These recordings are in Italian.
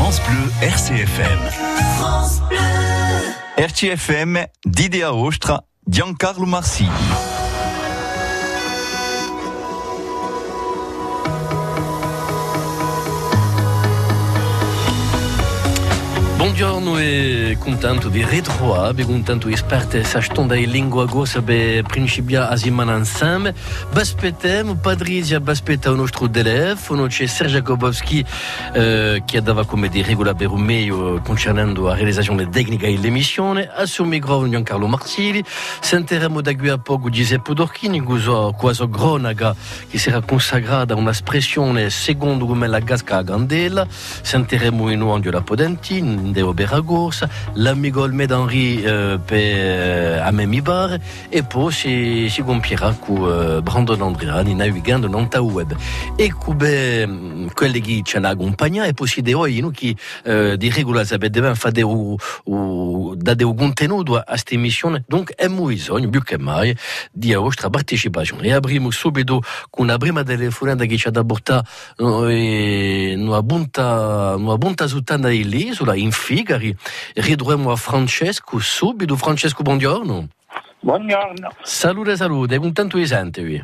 France Bleu RCFM. France Bleu. RCFM, d'Idea Ostra, Giancarlo Marsili. Buongiorno e contento di ritrovare, contento di esperte s'astonda in lingua gossa per principiare a settimana insieme. Aspettiamo, Patrizia, aspetta il nostro telefono, c'è Sergio Jakubowski che dava come di regola per un meglio concernendo la realizzazione tecnica dell'emissione. Al suo microfono Giancarlo Marsili, sentiremo da qui a poco Giuseppe Dorchini, quasi cronaca che sarà consacrata a un'espressione secondo come la gasca a Gandela. Sentiremo in nuovo la Podentin de Oberagorsa, l'amico Almeida Henri per Amemi Bar e poi si compierà con Brandon Andreani navigando nella web e come quelli che ci hanno accompagnato e poi si deve che di regola devono fare un contenuto a questa emissione, donc abbiamo bisogno più che mai di vostra partecipazione e apriamo subito con una prima telefonata che ci ha da portare una bunta suttanda dell'isola in Figari. Ridurremo a Francesco subito. Francesco, buongiorno. Buongiorno. Salute, contento di sentirvi.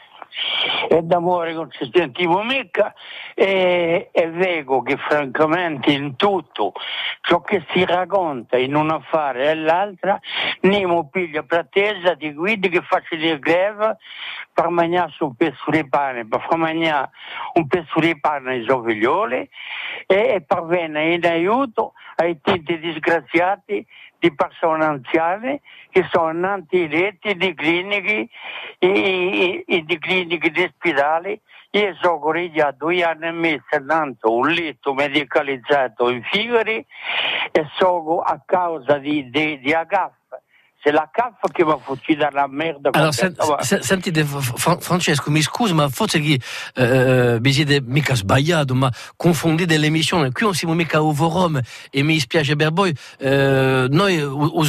È d'amore con ci sentiamo mica e vedo che francamente in tutto ciò che si racconta in un affare e l'altra Nemo piglia pretesa di guidi che faccio di greve per mangiare un pezzo di pane, per far mangiare un pezzo di pane ai suoi figlioli e per venire in aiuto ai tanti disgraziati di persone anziane che sono anti-letti di cliniche e di cliniche di ospedali. Io sono corrigiato 2 anni e mezzo tanto un letto medicalizzato in Figari e sono a causa di AGAF. C'est la CAF che va fucci dalla merda. Allora, sentite, Francesco, mi scusi, ma forse che vi siete mica sbagliato, ma confondete l'emissione. Qui non siamo mica overom e mi spiace per voi. Noi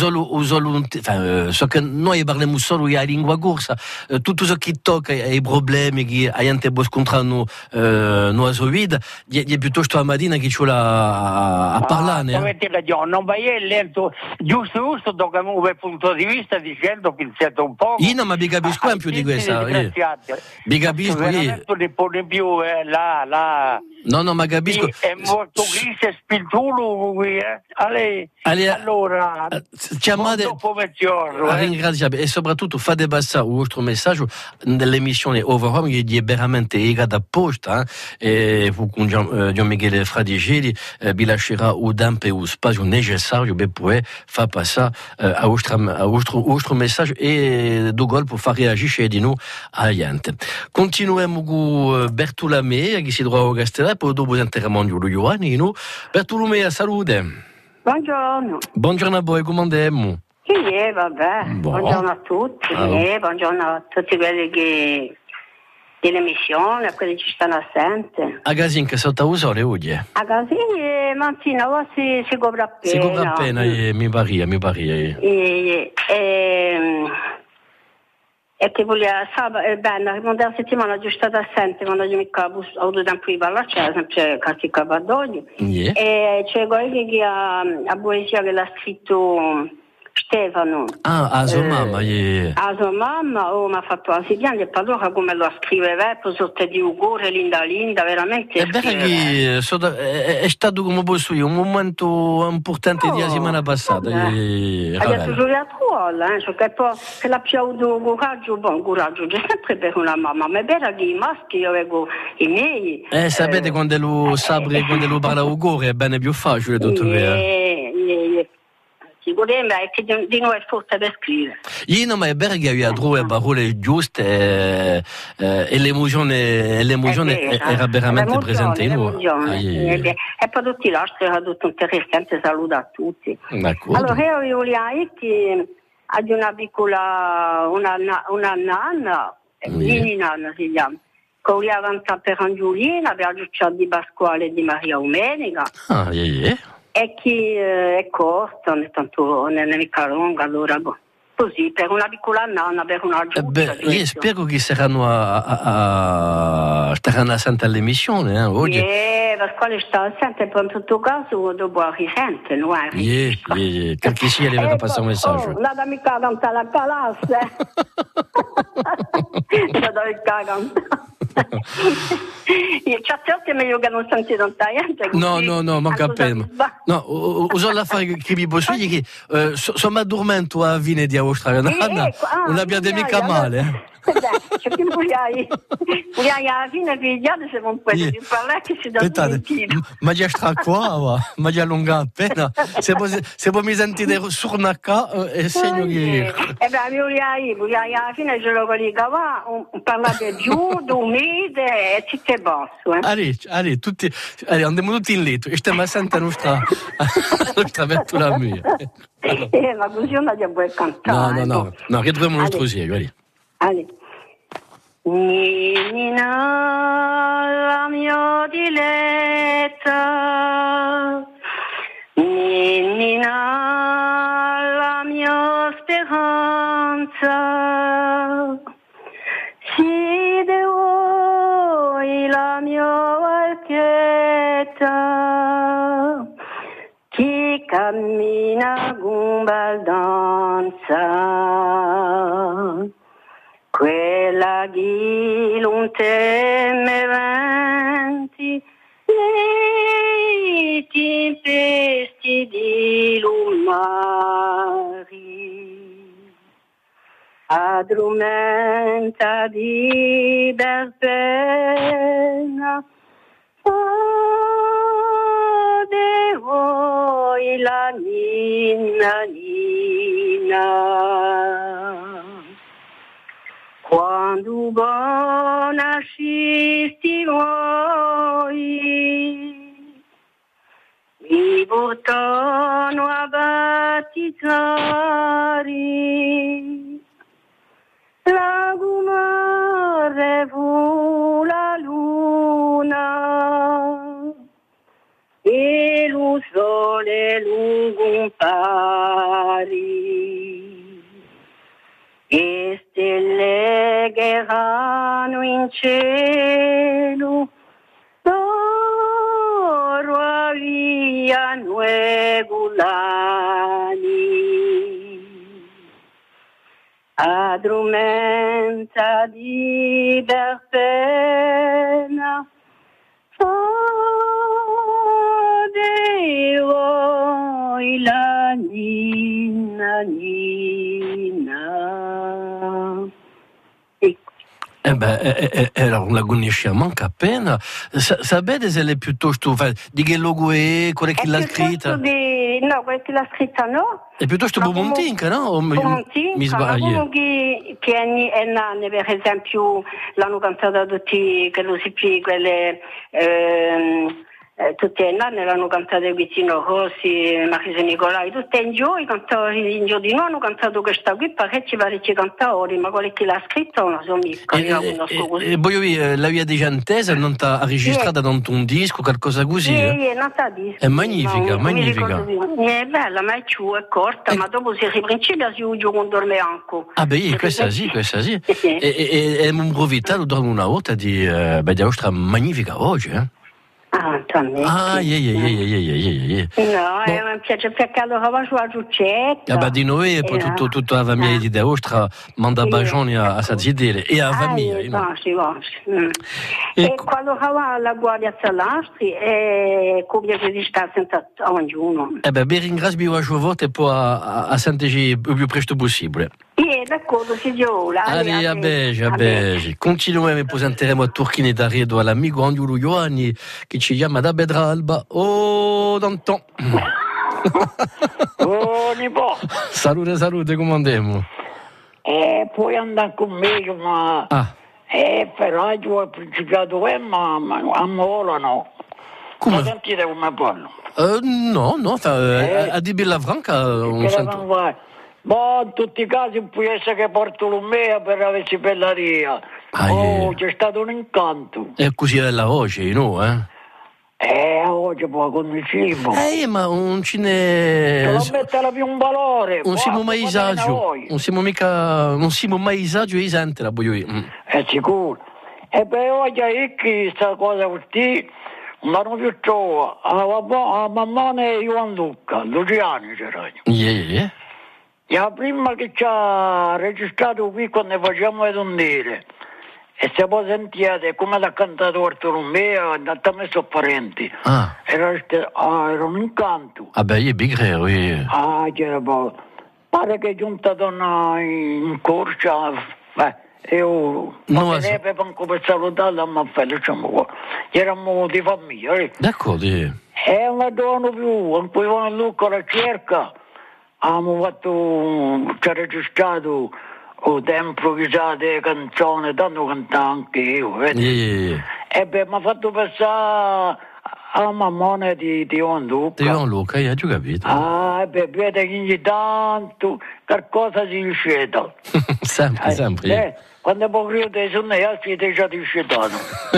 so che noi parliamo solo in lingua corsa. Tutto ciò che tocca ai problemi che gente può scontrare nella sua vita, è piuttosto la mattina che ci vuole a parlare. Non vai lento, giusto, tocca un punto di vista dicendo che siete un po'. Io non mi capisco più di questa. Mi capisco io. Ne pone più là. No, ma capisco. È molto grigio e spintulo qui, allora chiamate ringraziabile e soprattutto fate passare il vostro messaggio nell'emissione Overhome che è veramente legata apposta e con Gian Michele Fradigeli vi lascerà il tempo e lo spazio necessario per poter far passare il vostro messaggio e do gol per far reagire di noi alla gente. Continuiamo con Bertolomeo che si trova a Castellà. Poi dopo sentiremo lo Ioannino. Bertolomeo, salute. Buongiorno a voi, come andiamo? Sì, vabbè. Buongiorno a tutti. Buongiorno a tutti quelli che dell'emissione, a quelli che ci stanno assenti. A Gasin che sotto il sole oggi? A Gasin, mattina si copre appena. Si copre appena, mi pare. E che voleva bene, quando la settimana giusta assente, quando io mi ho avuto tempo di parlare, c'è sempre qualche capadoglio. E c'è quello che a poesia che l'ha scritto Stefano. A sua mamma. A sua mamma, mi ha fatto la piangere e allora come lo scriveva, sotto di ugore, linda, veramente. È vero che è stato come posso io, un momento importante di la settimana passata. Ha detto giocato perché poi se l'ha più avuto coraggio, c'è sempre per una mamma, ma è vero che i maschi io avevo i miei. Sapete quando lo sabre, quando lo parla ugore è bene più facile tutto sicuramente è che di noi è forte da scrivere. Io non è vero che io trovo le parole giuste e l'emozione era veramente presente in noi. E poi tutti l'altro era tutto interessante, saluto a tutti. D'accordo. Allora io volevo che ad una piccola una nanna, mini nanna si chiama, che voleva cantare per Angiolina, per la di Pasquale e di Maria Umenica. E che è corta, non è tanto, non è mica lunga, allora così, per una piccola nonna, per una giusta. Io spero che saranno a Santa all'emissione oggi. Pasquale sta sempre in tutto caso dopo risente, no? Perché sì, arriva a passare un messaggio. Oh, la da mica cantare la classe. La da mica cantare. Certe volte è meglio che non senti tanta gente. No, manca appena. No, uso la fare che mi posso dire che sono addormento a Vine di Australia. Non abbiamo mica male. C'è più pugliai alla fine pigliate se non puoi parlare che si dà sentito. Ma già sta qua, ma già lunga appena. Se poi mi sentite su una ca e segno che pugliai alla fine ce lo collegava parlate giù, dormite e tutte basso. Allora, andiamo tutti in letto e stiamo sempre nostra apertura mia. Ma così non abbiamo puoi cantare. No, che dobbiamo nostro sì, guardi. Allora. Nina, la mia diletta, Nina, la mia speranza, si de voi la mia barchetta, chi cammina con baldanza. Quella che non teme venti, nei tempesti di lumari, addormenta di verbena, de voi la nina. Quando nascisti voi, mi portano a battezzare, la gumare fu la luna, e lo sole lungo pari. E stelle che erano in cielo, loro avviano regolani. Addormenta di verbena, de voi la nina. Era una conosciamo manca appena. Sapete se è piuttosto di che logo è, quella che l'ha scritta? No, quella che l'ha scritta no. È piuttosto Bomontinca, no? Bomontinca, mi sbaglio. Che è nanne, per esempio, l'hanno cantata tutti, che lo si più, quelle... tutte le nanne l'hanno cantato Guittino Rossi, Marisa Nicolai, tutte in giù, in giù di noi hanno cantato questa qui, parecchi cantatori, ma quelli che l'ha scritto non so mica, io la conosco così. E poi la via di Giantese non t'ha registrata da un disco, qualcosa così? Sì, non t'ha disco. È magnifica, magnifica. È bella, ma è giù, è corta, ma dopo si riprincipa si usa con dorme anche. Ah beh, questa sì. E un provita, lo dormo una volta di Ostra magnifica voce, eh? Ah, también. Ah, No, mi piace perché allora sulla giuccetta. Ah, di noi, poi tutta la famiglia di Ostra manda bacioni a Sazidele e a famiglia. E quando va la Guardia Salastri, come si sta senza ognuno. Ben ringrazio a volte e poi a sentirci il più presto possibile. D'accordo, figliola. Allez, a beige. Continuiamo e presenteremo a Turchini d'Arredo all'amico Angiolo Ioanni che ci chiama da Bedralba. Oh, Danton. Oh, nipote. Salute, come andiamo? Puoi andare con me, ma... però io ho principiato ma a Mola no. Come? Ma sentite come parlo? No, a di Bella Franca un sento... Ma in tutti i casi può essere che Bartolomeo per la Vecipelleria. C'è stato un incanto. E così è la voce, no, Oggi poi con il cibo. Ma non ce ne... Non metterla più un valore. Non siamo mai esagio. Non siamo mai esagio e sente la voglio io. È sicuro. E poi oggi è che questa cosa così, non hanno più trovato a mammone Ioan Luca, Luciani c'era. Yeah. La prima che ci ha registrato qui quando facciamo le tondere e se poi sentite come l'ha cantato Bartolomeo, è andato a me sono parenti. Era un incanto. Ah beh, io bigre, oui. C'era poi. Pare che è giunta donna in corsa, io non sapevo manco per salutarla, ma eravamo di famiglia. D'accordo. E non andavano più, in cui Ivano Luca alla cerca, abbiamo fatto, ci ha registrato o tempo chissà delle canzoni, tanto cantavo anche io, vedi? E beh, mi ha fatto pensare alla mammone di Ivano Luca. Di Ivano Luca, io ho già capito. Vede che ogni tanto qualcosa si sceda. sempre. Quando poi io ti sono altri ti già discedato.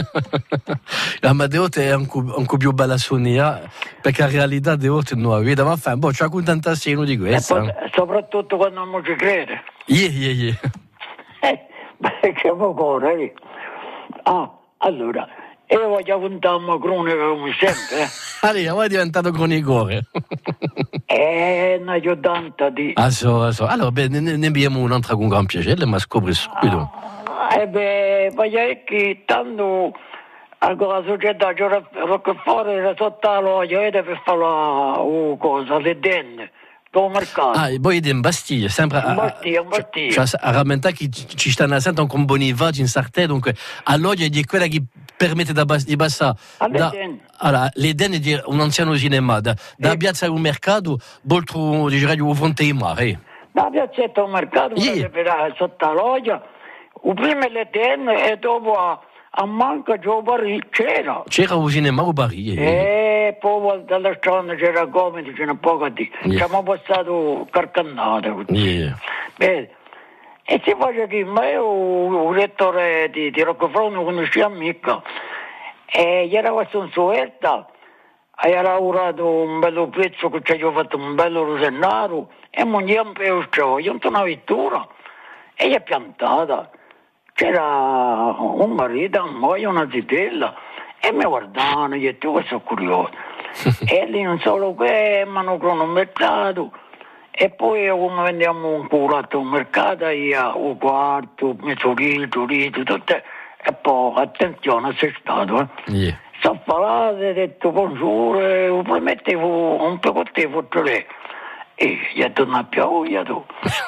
Ma è anche più bella sonia, perché la realtà di oggi non la vede, ma fa un po' c'è contentazione di questo. Soprattutto quando non ci crede. Yeah. Che cuore. Allora, io voglio contare una cronaca come sempre. Allora, voi è diventato cronicore. Una aiutante di... Allora, ne abbiamo un'altra con gran piacere, ma scopri subito. Voglio che tanto anche la società Rockefeller era sotto la loggia per fare la cosa, le denne. Poi in Bastiglia, sempre in Bastiglia. Cioè, a rammentare che ci stanno assente con bonivaggi in Sartè, dunque all'oggi è di quella che permette di passare le denne di un anziano cinema da piazza un mercato oltre il fronte di mare. Da piazzetta un mercato sotto la loggia, prima le denne e dopo a manca Barì c'era un cinema o Barì poi dalla strada c'era Gomiti, c'era poco di siamo passato carcannate e si faceva che ma io un lettore di Rockefeller non conoscevo mica e gli era questo un suerta e era lavorato un bello pezzo che ci avevo fatto un bello rosennaro e non gli ho io una vettura e gli è piantata. C'era un marito, una moglie, una zitella e mi guardavano e io sono curioso. E lì non solo che mi hanno cronometrato e poi come vendiamo un curato un mercato, io un quarto, mezzo litro, tutte e poi attenzione sei stato. Sono parlato, ho detto buongiorno, promettevo un po' con te fosse e gli ho tornato a piovere tu.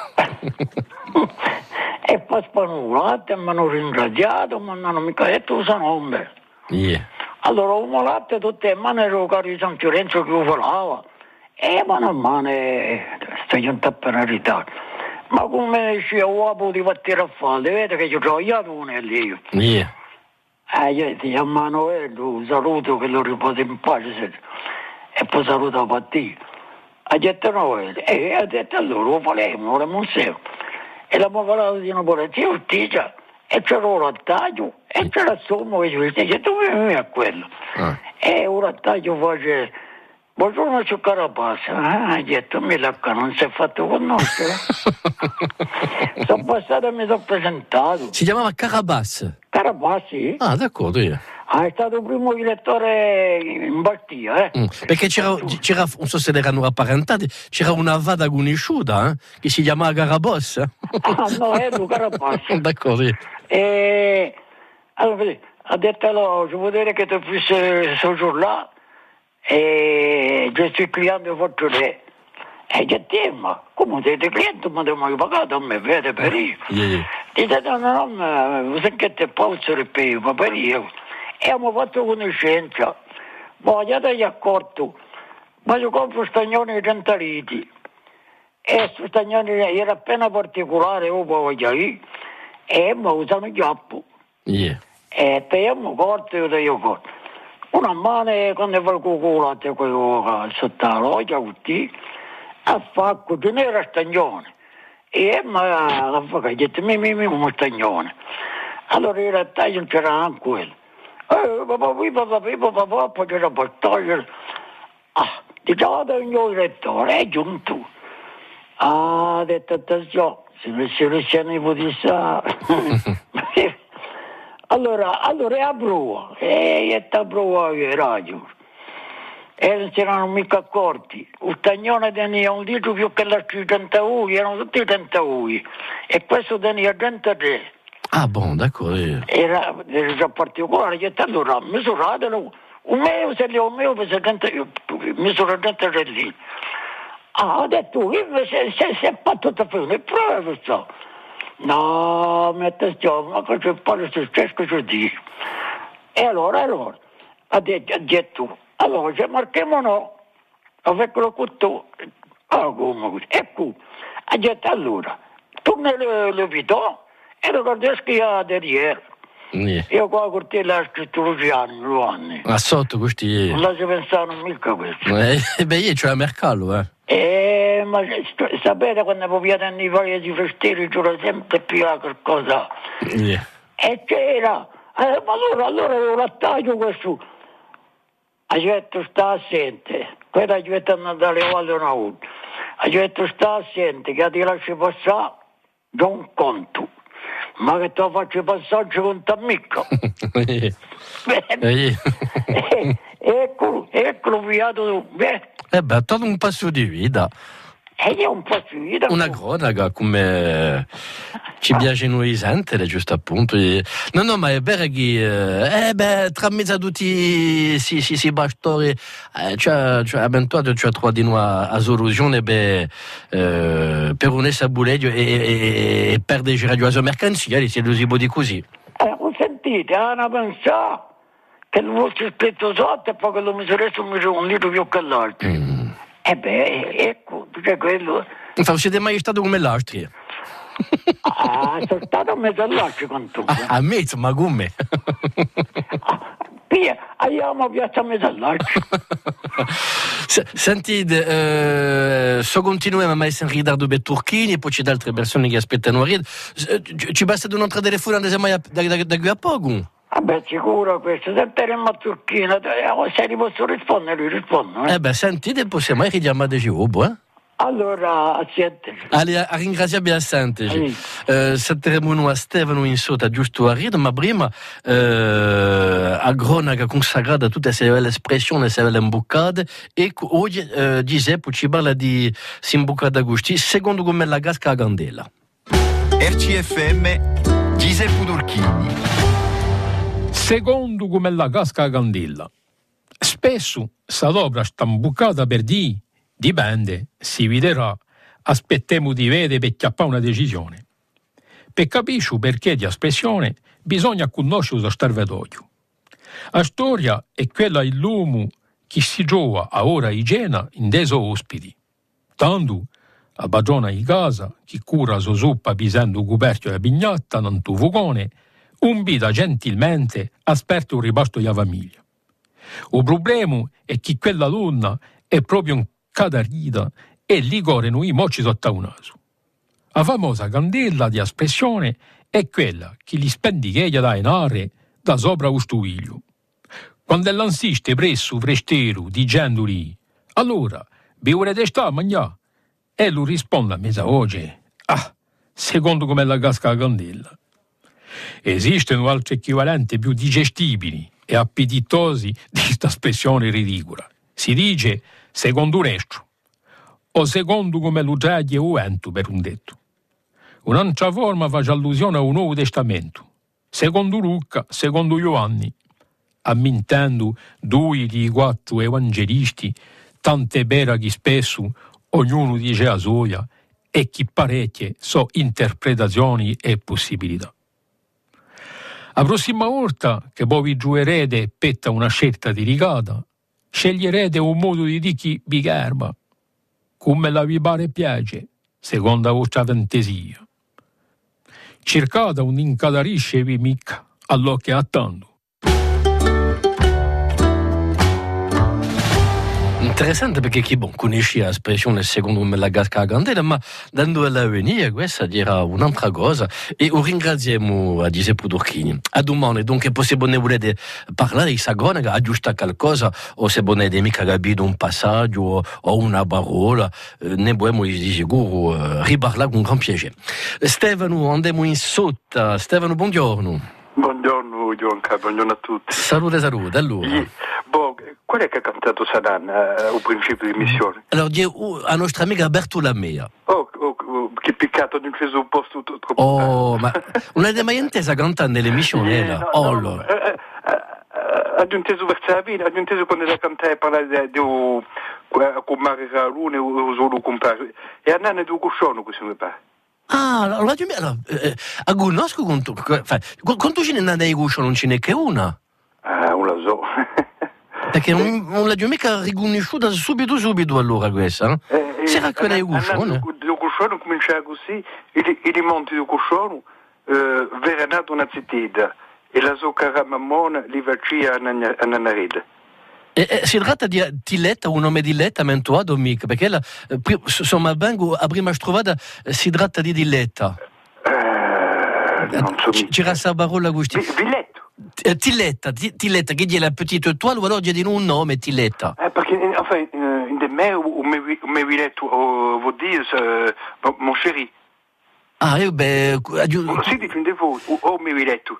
E poi spanulato, mi hanno ringraziato, mi hanno mica detto il suo nome. Allora ho latte tutte le mani ero caro di San Fiorenzo che lo falava e mano a mano stai in penalità. Ma come diceva uomo di partire a fare, vede che io ho tagliato uno lì. Io ti chiamano lo saluto che lo riposo in pace e poi saluto a partire. Ha detto no, e ha detto allora lo faremo, lo museo. E l'abbiamo parlato di una polizia giustizia e c'era un rattaglio e c'era il sommo che ci dice tu vieni a quello e un rattaglio face buongiorno su Carabassa ha detto mi lacca non si è fatto conoscere. Sono passato e mi sono presentato. Si chiamava Carabassa? Sì. D'accordo è stato il primo direttore in Bastia, Perché c'era, non so se erano apparentati, c'era una vada conosciuta che si chiamava Carabossa. No, è lui Carabassa. D'accordo. E allora, ha detto allora, ci vuol dire che tu fossi soggiornato e io sono cliente fortunato. E io detto, ma come siete cliente? Ma ti mai pagato a me, vede per io. Dice, no, ma che te posso ripetere, per io. E abbiamo fatto conoscenza. Ma io ti ho accorto, ma io compro stagnoni gentaliti. E su stagnoni era appena particolare, io poi voglio e mi usano il giappo. E te abbiamo corto, io ti ho corto. Una mano quando fa il cuculato, quello sotto la loggia, così, a facco, ce n'era stagnone. E mi ha detto, uno stagnone. Allora in realtà non c'era anche quello. Papà, poi c'era Bastoglio. Diciamo il mio direttore, è giunto. Ha detto attenzione, se non si riesce a ipotizare. Allora a prova, e a prova che radio. E non si erano mica accorti. Il stagnone tenia un litro più che la 30 ui, erano tutti 30 ui. E questo tenia 33. Ah, buon, d'accordo. Era già particolare, che allora misuratelo, un mio se li ho mio per 70, misura 33 lì. Ho detto, se è fatto da fare, prova questo. No, mi attenzione, ma che c'è poi successo che ci dici? E allora, ha detto, allora, se marchiamo no, avevo tutto, come, ecco, ha detto allora, tu me lo vedo, e ricordassi che ha da ieri. Io qua cortile la scrittura anni. Ma sotto questi... Non la si pensano mica questo. Beh, io c'ho a mercato, ma sapete quando poi anni voglia di festieri c'era sempre più qualcosa. E c'era, ma allora io taglio questo. Ha detto sta assente, quella ha detto andare a Valle una. Ha detto sta assente, che ti lasci passare, non conto. Ma che te lo faccio passare con t'amico. Eccolo viato. Beh, tutto un passo di vita. È un passo di vita. Una cronaca come ci piace noi sentire, giusto appunto. No, ma è vero che tra mezzo a tutti si pastori c'è avventato, c'è trovato di nuovo a soluzione per un'essa buleggio e perdere il radio a mercanzia, se lo si può dire così. Ho sentito, hanno pensato che il vostro spetto sotto e poi che lo misuresse un litro più che l'altro. Ecco, c'è quello. Infatti siete mai stato come l'altro? Sono stato a mezzo all'altro con tu. A mezzo, ma come? Andiamo a piazza a mezzo all'altro. Sentite, so continuiamo a essere in ritardo per Turchini e poi c'è altre persone che aspettano a ridere. Ci basta un'altra telefonata da qui a poco? Vabbè, sicuro questo, sentiremo a Turchina, se li posso rispondere, rispondo. Sentite, possiamo richiamare di nuovo, Allora, a sentire. A ringraziarvi a sentire. Sentiremo a Stefano in sotto, giusto a ridere, ma prima a cronaca consacrata a tutte queste espressioni, queste imbucate, e oggi Giuseppe ci parla di Simbucata Agusti, secondo come la gasca a Gandela. RCFM Giuseppe Durchini. Secondo come la casca a candela. Spesso s'adopra sta imbucata per dire, dipende, si vedrà, aspettiamo di vedere per chiappare una decisione. Per capire perché di espressione bisogna conoscere lo starvetoio. La storia è quella dell'uomo che si trova a ora igiena in deso ospiti. Tanto la padrona di casa, che cura la zuppa pisando coperchio e pignatta non tu fugone, invita gentilmente a sperte un ripasto della famiglia. Il problema è che quella donna è proprio un cadarita e lì corrono i mocci sotto un naso. La famosa candela di espressione è quella che gli spendicheglia da inare da sopra lo stuiglio. Quando l'ansiste presso frestero dicendogli allora, vi volete stare a mangiare? E lui risponde a mezza voce secondo come la casca la candela. Esistono altri equivalenti più digestibili e appetitosi di questa espressione ridicola. Si dice secondo un estro o secondo come lo traglie o vento per un detto. Un'altra forma fa allusione a un Nuovo Testamento. Secondo Luca, secondo Giovanni, ammentendo 2 di 4 evangelisti, tante vera che spesso ognuno dice a soia e che parecchie so interpretazioni e possibilità. La prossima volta che voi vi giocherete petta una scelta delicata, sceglierete un modo di dire chi vi garba, come la vi pare piace, secondo la vostra fantasia. Cercate un incadarisce vi mica all'occhio attando. Interessante perché chi conosce l'espressione secondo me la gasca a candela, ma dando la venire questa dirà un'altra cosa e ringraziamo a Giuseppe Durchini. A domani, dunque, se ne volete parlare di questa cronaca, aggiustare qualcosa o se volete mica capito un passaggio o una parola, ne possiamo di sicuro riparlare con gran piacere. Stefano, andiamo in sotto. Stefano, buongiorno. Buongiorno Gianca, buongiorno a tutti. Salute, allora. Qual è che ha cantato Sadan al principio di missione? Allora, la nostra amica Bertolamea. Che peccato non c'è un posto troppo. Oh, ma non avete mai intesa cantare nelle missioni? No. Ho inteso verso la fine, ho inteso quando la cantava parlare con Mario Carone o solo con Paolo. E a Nanne do Cuscione, questo mi pare. Allora, a conosco quanto ce ne andate di Cuscione, non ce n'è che una? Non la so. Perché non l'ho mica riconosciuta subito allora questa, no? C'era quella di Cuscione. Il Cuscione cominciava così, i monti di Cuscione vera nato una zittita e la sua cara mammona li faccia a Nanaride. Si tratta di Tiletta, un nome di Letta, mentuato mica, perché insomma, a prima trovata si tratta di Diletta. Non so mica. C'era questa parola così. Villetto. Tiletta, che è la petite étoile, o allora di un nome, Tiletta. Perché, enfin, in de me, o me Villetto, vuol dire, mon chéri. Si dice in devo, o me Villetto.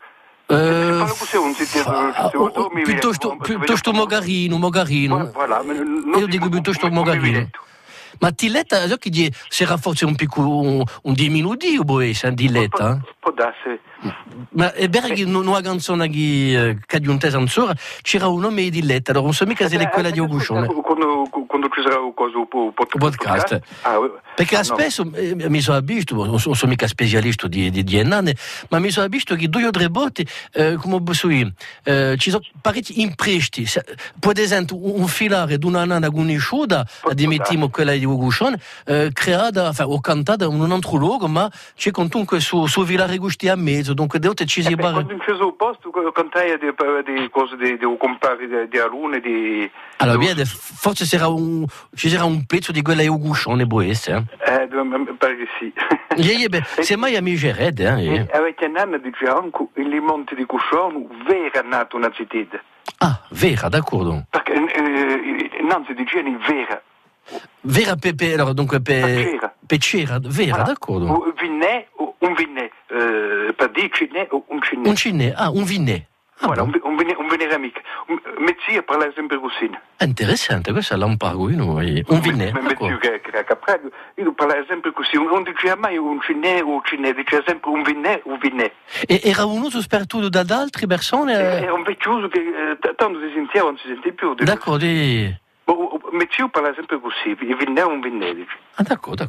Piuttosto Mogarino. Io dico piuttosto Mogarino. Ma Tiletta, so che c'era forse un piccolo un diminutivo, poi, Tiletta? Può darsi. Ma è vero che in una canzone che di un teso ancora c'era un nome di Letta, allora non so mica se è quella di Auguscione. Quando ci sarà un podcast. Perché spesso mi sono visto, non sono mica specialista di Ennane, ma mi sono visto che 2 o 3 volte, come posso dire, ci sono parecchi impresti. Per esempio, un filare di una nana conosciuta, admettiamo quella di Auguscione, creata, o cantata in un altro luogo, ma c'è comunque su filare gusti a mezzo, dunque devo ci si barra. Quando in questo posto cantai di cose di compari di alunni di. Allora, vedi, forse ci sarà un pezzo di quella Auguscione, può essere. Pare che sì. Se mai amici redde, avete un anno di anche il monte di Cuscione vera nato una zittita. Vera, d'accordo. Perché innanzi di geni vera. Vera Pepe, allora dunque Pecera, vera, d'accordo. Un vinè, per dire cinè o un cinè. Un cinè, un vinè. Voilà, un vinè amico. Mezzia parla sempre così. Interessante, questo è l'amparo, un vinè. Mezzia che a Caprago, io parla sempre così, non diceva mai un cinè o un cinè, diceva sempre un vinè. E era un uso spertuto da altre persone? Era un vecchio uso che tanto si sentiva, non si sente più. D'accordo, Mezzia parla sempre così, il vinè o un vinè, dice. D'accordo,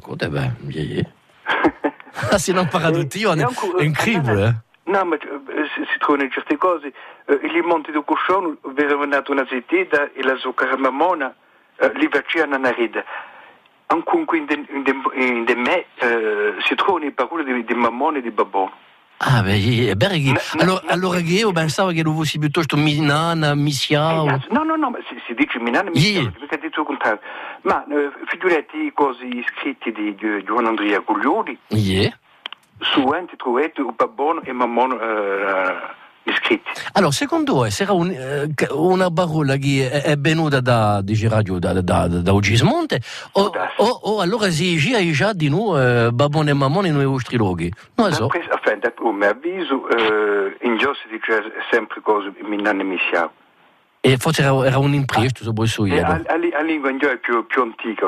se non parla tutti, è incredibile. No, ma si trovano in certe cose. Il monte di Cuscione aveva nato una zittita e la sua cara mammona li faceva a Nanaride. Anche in de me si trovano le parole di mammone e di babbo. È vero che. Allora che io pensavo che lo fossi piuttosto Minana, Missiao. No, ma si dice Minana, Missiao, perché ha detto il contrario. Ma figurati cose scritte di Giovanni Andrea Guglioli. Su enti trovate un babbono e mammono iscritti. Allora, secondo voi sarà una parola che è venuta da Radio da Ogismonte o allora si gira già di noi babbono e mammone nei vostri luoghi? Non lo so. A mio avviso in Gio si dice sempre cose Minna e Missiao. E forse era un impresto, so posso io. La lingua in Gio è più antica.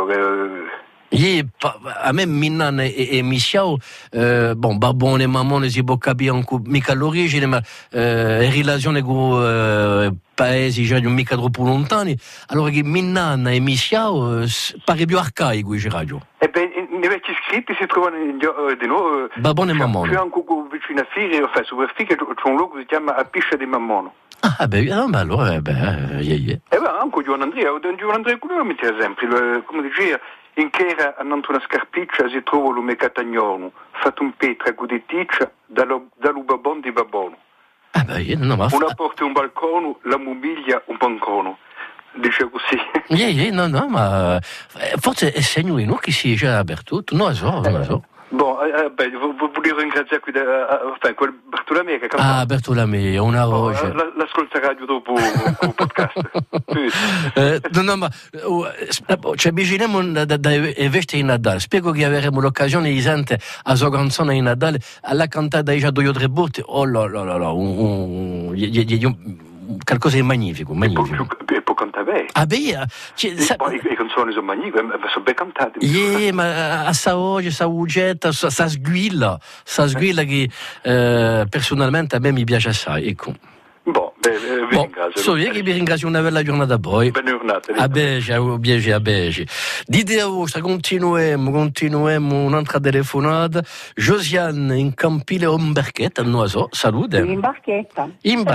A me Minnan e Missiao, Babone e Mammone si può capire mica l'origine, ma le relazioni con paesi già mica troppo lontani, allora che Minnan e Missiao pare più arcaico, dice Radio. Nei vecchi scritti si trovano di nuovo Babone e Mammone. C'è anche vicino a Firi, su Firi c'è un luogo che si chiama Piscia di Mammone. Allora, anche Giovanni Andrea Culino mi tiene esempio, come diceva, in che era annanto una scarpiccia si trova l'ume catagnolo, fatto un petra gudeticcia dall'ubabon di babbono. Una porta e un balcone, la mobilia un pancono. Dice così. No, ma forse è segno che si è già aperto, non lo so. volevo ringraziare qui quel Bertolomei che cantava. Ah, Bertolomei, una voce. L'ascolta radio dopo il podcast. No, ma ci avviciniamo da feste in Natale. Spiego che avremo l'occasione di sentire la sua canzone in Natale alla cantata già 2 o 3 volte. Oh là là là, qualcosa di magnifico. E poi canta bene. Ah, beh, le canzoni sono magnifiche, sono ben cantate. Ma a sa voce, sa ugetta, sa sguilla che personalmente a me mi piace assai, ecco. Vi ringrazio. Io che vi ringrazio, una bella giornata a voi. Buona giornata. A Bege. D'idea vostra, continuiamo un'altra telefonata. Josiane in Campile o in barchetta, non lo so, salute. In barchetta.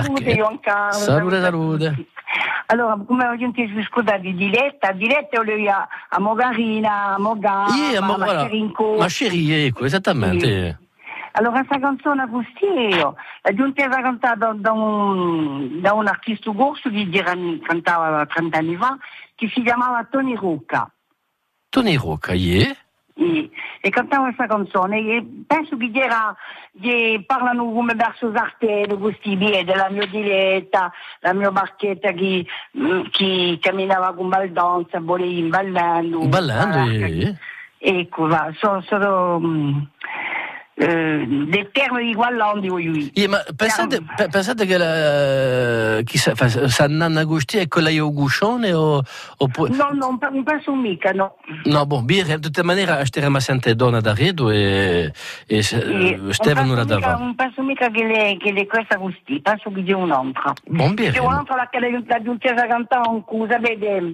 Salute. Allora, come ho sentito discutere di Diletta lui a Mogarina, a Mogà, ma Scerie, ecco, esattamente. Sì. Allora, questa canzone così l'ho giuntata cantata da un artista corso che cantava 30 anni fa, che si chiamava Tony Rocca. Tony Rocca, yeah? E cantava questa canzone e penso che parlano come verso Sarteno, questi piedi, la mia Diletta, la mia barchetta che camminava con baldanza, ballando. Ecco, va, sono dei termini di Guallandi ma pensate che chissà Sanna Agostì è quella io Guscione oppure no non penso mica no di tutte maniere stiamo sempre donna da Redo e Stefano la dava non penso mica che le questa Agostì penso che c'è un'altra c'è un'altra che la giuntesa cantava un cosa vede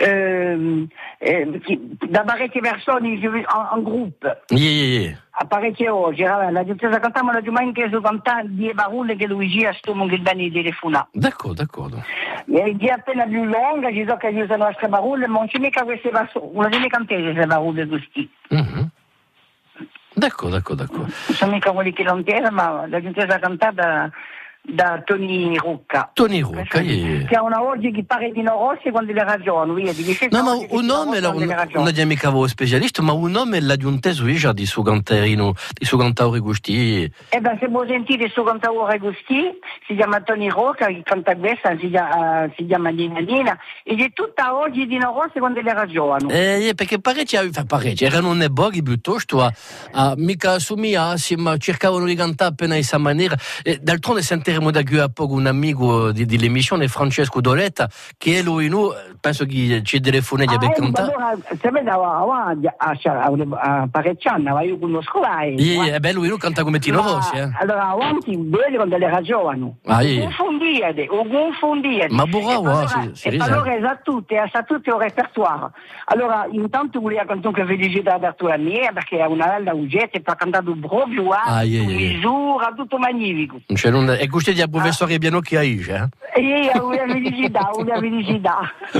da parecchie persone in gruppo a parecchie oggi, la giustizia cantava la domenica su cantare di barulle che Luigi a sto che bene telefona. D'accordo. Di appena più lunga, ci so che io sono a barulle, ma non c'è mica queste una delle cantese queste barulle così. D'accordo. Non sono mica quelli che non c'era, ma la giustizia cantata da Tony Rocca, che ha una oggi che pare di Norossi quando le ragioni. No, ma un nome non è mica voi specialista, ma un nome l'ha giunteso già di suo canterino, di suo cantaore Gusti. Se vuoi sentire il suo cantaore Gusti, si chiama Tony Rocca, il canta questa si chiama Nina, ed è tutta oggi di Norossi quando le ragioni. Perché parecchi erano ne boghi piuttosto mica assomigliarsi, ma cercavano di cantare appena in questa maniera. D'altronde sentiremo da qui a poco un amico di l'emissione, Francesco Doletta, che è lui, penso che ci telefona di aver cantato. Allora, se vedeva a parecchianni, ma io conosco lei. Lui canta come Tino Rossi. Allora, avanti, vedi quando le ragioni. Confondiate. Ma bravo, allora, sa tutti il repertoire. Allora, intanto volevo cantare felicità da tua mia, perché è una bella ugetta, ha cantato proprio, misura, tutto magnifico. E questo è il professore Bianocchi Aisha? Una felicità.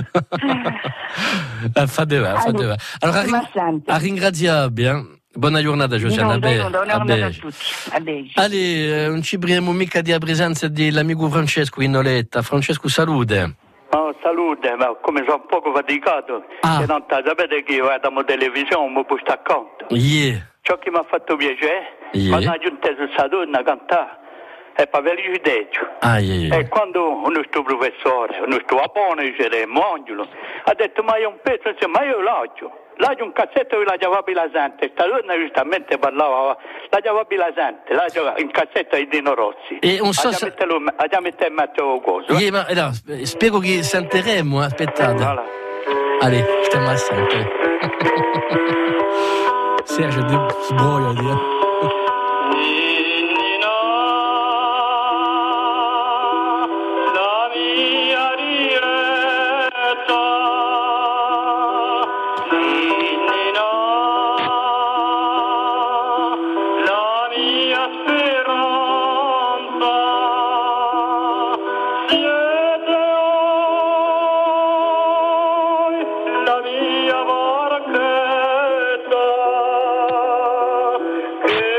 Fadeva. Allora, ringraziamo. Buona giornata, Giuseppe. Buona giornata a tutti. Allora, non ci priamo mica di presenza dell'amico Francesco in Noletta. Francesco, salute. Salute, ma come sono un poco faticato, e non sapete che io guardo televisione, mi posso stare conto. Ciò che mi ha fatto piacere, quando ha giunto questa donna a cantare, è per felicità. E quando il nostro professore, il nostro aponice, Mongolo, ha detto, ma io un pezzo, ma io l'ho un cassetto che la chiamava Bilasante, sta donna giustamente parlava, la chiamava Bilasante, in cassetto di Dino Rossi. E non so se... Ha già messo in mezzo cosa. Ma spiego che sentiremo, aspettate. Allora, stiamo a sentire. Sergio di sboia, La mia barchetta che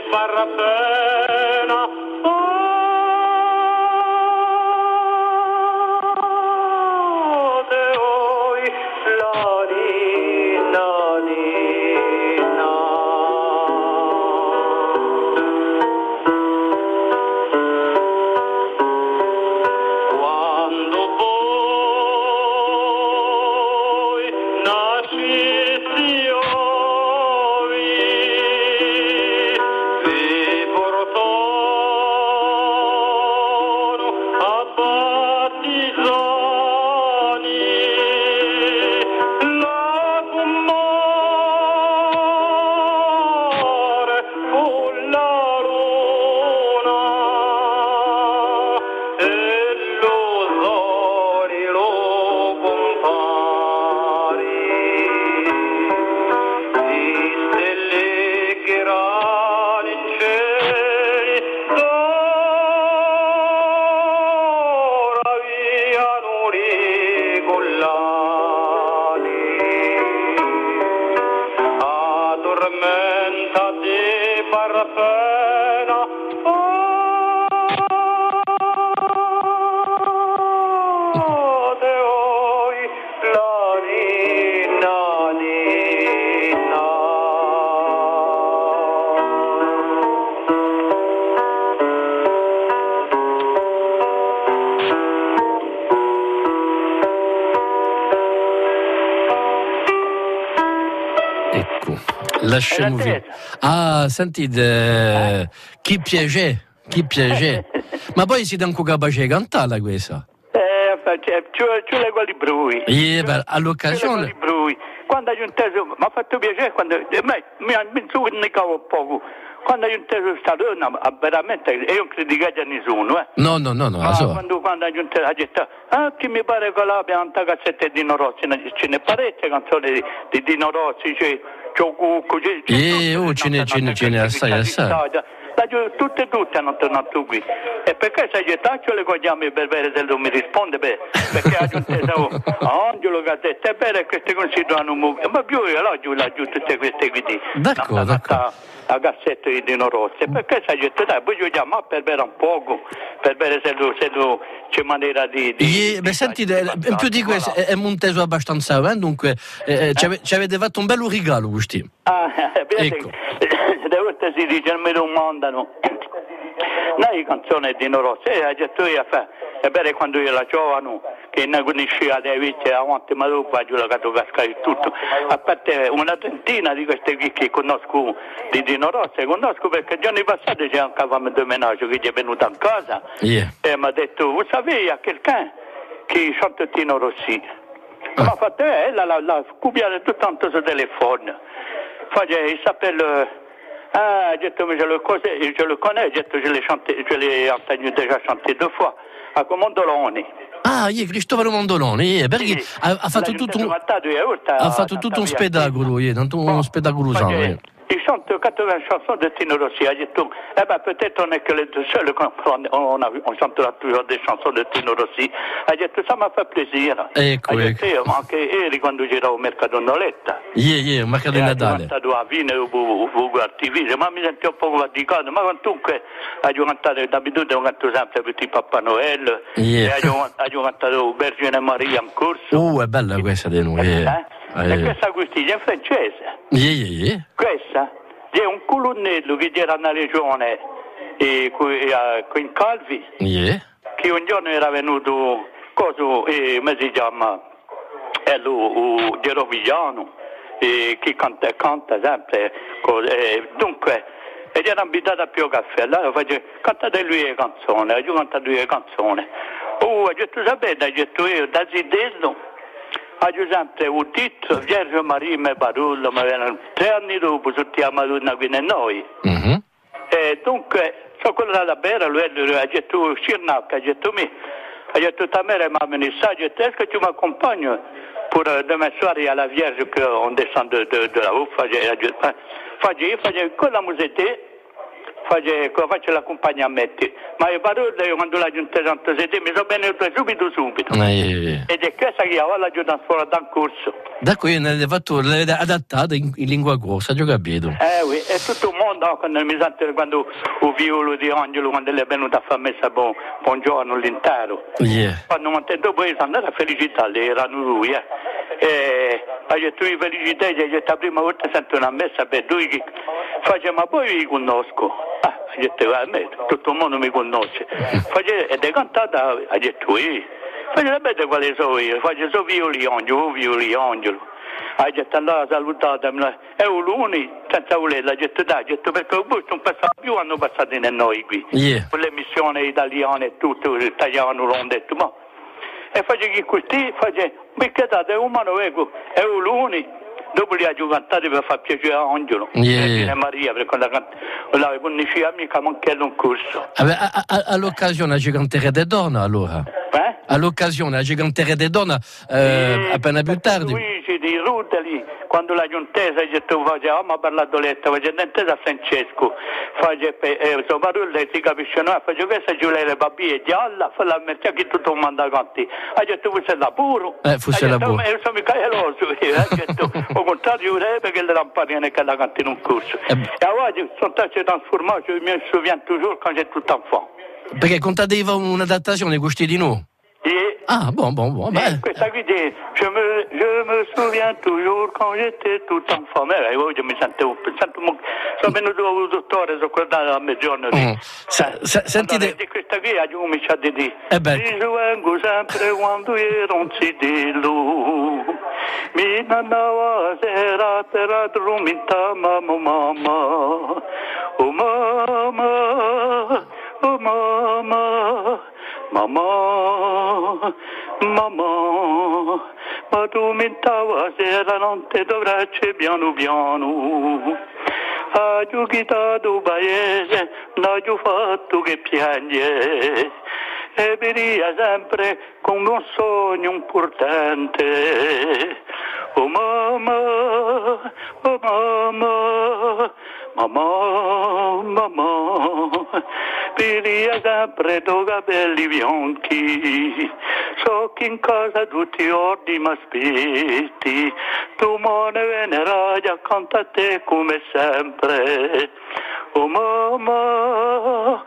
Lasciamo via. Ah, sentite, chi piace? Ma poi si dà un capace cantare questa? C'è le quali brui. All'occasione. Quando hai un teso, mi ha fatto piacere quando mi sono poco. Quando hai un teso stato, veramente, io non criticato a nessuno. No. Quando hai un teso, ha detto, che mi pare che là abbiamo una cassetta di Dino Rossi, ce ne parecchie canzoni di Dino Rossi, ce ne assai. Tutte hanno tornato qui. E perché sai che tanto le guardiamo per vedere se non mi risponde, perché ha aggiunto Angelo Gazzetta, è vero che queste considerano ma più io laggiù tutte queste qui. D'accordo. La cassetta di Dino Rossi, perché sai che dai, poi giochiamo per bere un poco, per vedere se c'è maniera di sentite, in più di questo è un teso abbastanza avanti, dunque ci avete fatto un bello regalo, questi. Ecco. Da volte si dice me lo mandano. Noi canzone di Dino Rossi, ha detto io è vero quando io la giovane che non conosceva dei vecchi avanti, ma dopo ha giocato cascare tutto. A parte una trentina di queste che conosco di Dino Rossi, conosco perché i giorni passati c'è un cavallo di menaggio che è venuto a casa e mi ha detto, vous savez, a quelqu'un che chante Dino Rossi. Mi ha fatto, la copiare tutto tanto su telefono. Il s'appelle... Ah, je le connais, je l'ai entendu déjà chanter 2 fois, a Mondoloni. Ah, Cristoforo Mondoloni, perché ha fatto tutto un spettacolo, un spettacolo usano. Il chante 80 chansons de Dino Rossi. Ha detto, peut-être on est que les deux seuls on chantera toujours des chansons de Dino Rossi. Ha detto, ça m'a fait plaisir. Ecco. Anche ieri quando giravo al mercato Noletta. Il mercato di Natale. Ho giocato a Vine o TV, ma mi sento un po' faticato, ma comunque ho giocato d'abitudine, ho giocato sempre Petit Papà Noel, ho giocato Vergine Maria in corso. È bella questa di noi. E questa quistiglia è francese. Questa è un colonnello che era nella regione in Calvi, che un giorno era venuto come si chiama Gerovigliano, che canta sempre dunque ed era abitato a Pio Caffè. Allora cantate lui le canzoni, io cantato lui le canzoni. Ho detto sapete, ho detto io da Zidello ha sempre un titolo, Vierge Maria e Barullo, ma 3 anni dopo tutti a Madonna qui e noi. E dunque, so quello da bere, lui ha detto, Cirnac, ha detto me, ha detto ta mère m'a amené ça, j'ai dit, est-ce que tu m'accompagnes pour demain soir à la Vierge qu'on descend de la haut, faisait con la musique, faccio l'accompagnamento, ma io parlo quando la giunta Santo Sede mi so bene subito. Ed è questa che io la giunta fuori da un corso. Da qui l'hai adattata in lingua corsa, già capito. Oui, è tutto il mondo quando mi sento quando il violo di Angelo quando lei è venuta a fare messa buongiorno l'intero. Quando dopo io sono andato a felicità, erano lui, ho detto io felicità, ho detto la prima volta sento una messa per lui che faccio, ma poi vi conosco. Ho detto a me tutto il mondo mi conosce. Ed è cantata, ho detto faccio sapete quale sono io, faccio so violi Angelo. Ha detto andava salutatemi, è un luni, senza volerla, ha detto perché il bus non passava più, hanno passato in noi qui, con le missioni italiane e tutto, italiano l'hanno detto, ma e faccio che questi, faccio, perché date umano, ecco, è un luni, dopo li ha cantati per far piacere a Angelo, e Maria, perché la conosceva mica manca un corso. All'occasione la giganteria de donna allora? All'occasione la giganteria de donna appena più tardi. Luigi di Rudeli, quando la giuntesa ha detto facciamo per la doletta, facendo intesa a Francesco, faccio parole si capisce, no? Faccio questa giulere babie gialla, fa la merce che tutto manda avanti. Ha detto fosse lavoro. Fosse lavoro. Io sono mica eloso, ha detto al contrario perché le lampadine che la canti in un corso. E oggi sono stati trasformati, io mi souviens toujours quand j'ai tout enfant. Perché contadeva un'adattazione gusti di noi? Bon. Questa qui je me souviens toujours quand j'étais tout enfant. Io mi sento sono venuto al dottore, sono guardato a mezzogiorno. Sentite questa qui a giù mi c'ha di dire. Io vengo sempre quando ero un cidello. Mi andava a sera per addormentare mamma. Oh mamma, oh mamma. Mamma, ma tu mentava sera notte dovracci piano piano. Ha giochitato paese, l'ha fatto che piange. E venia sempre con un sogno importante. Oh mamma, oh mamma. Mamma, venia sempre tuoi capelli bianchi, so che in casa tutti i giorni mi aspetti, tu me ne venerai accanto a te come sempre. Oh mamma,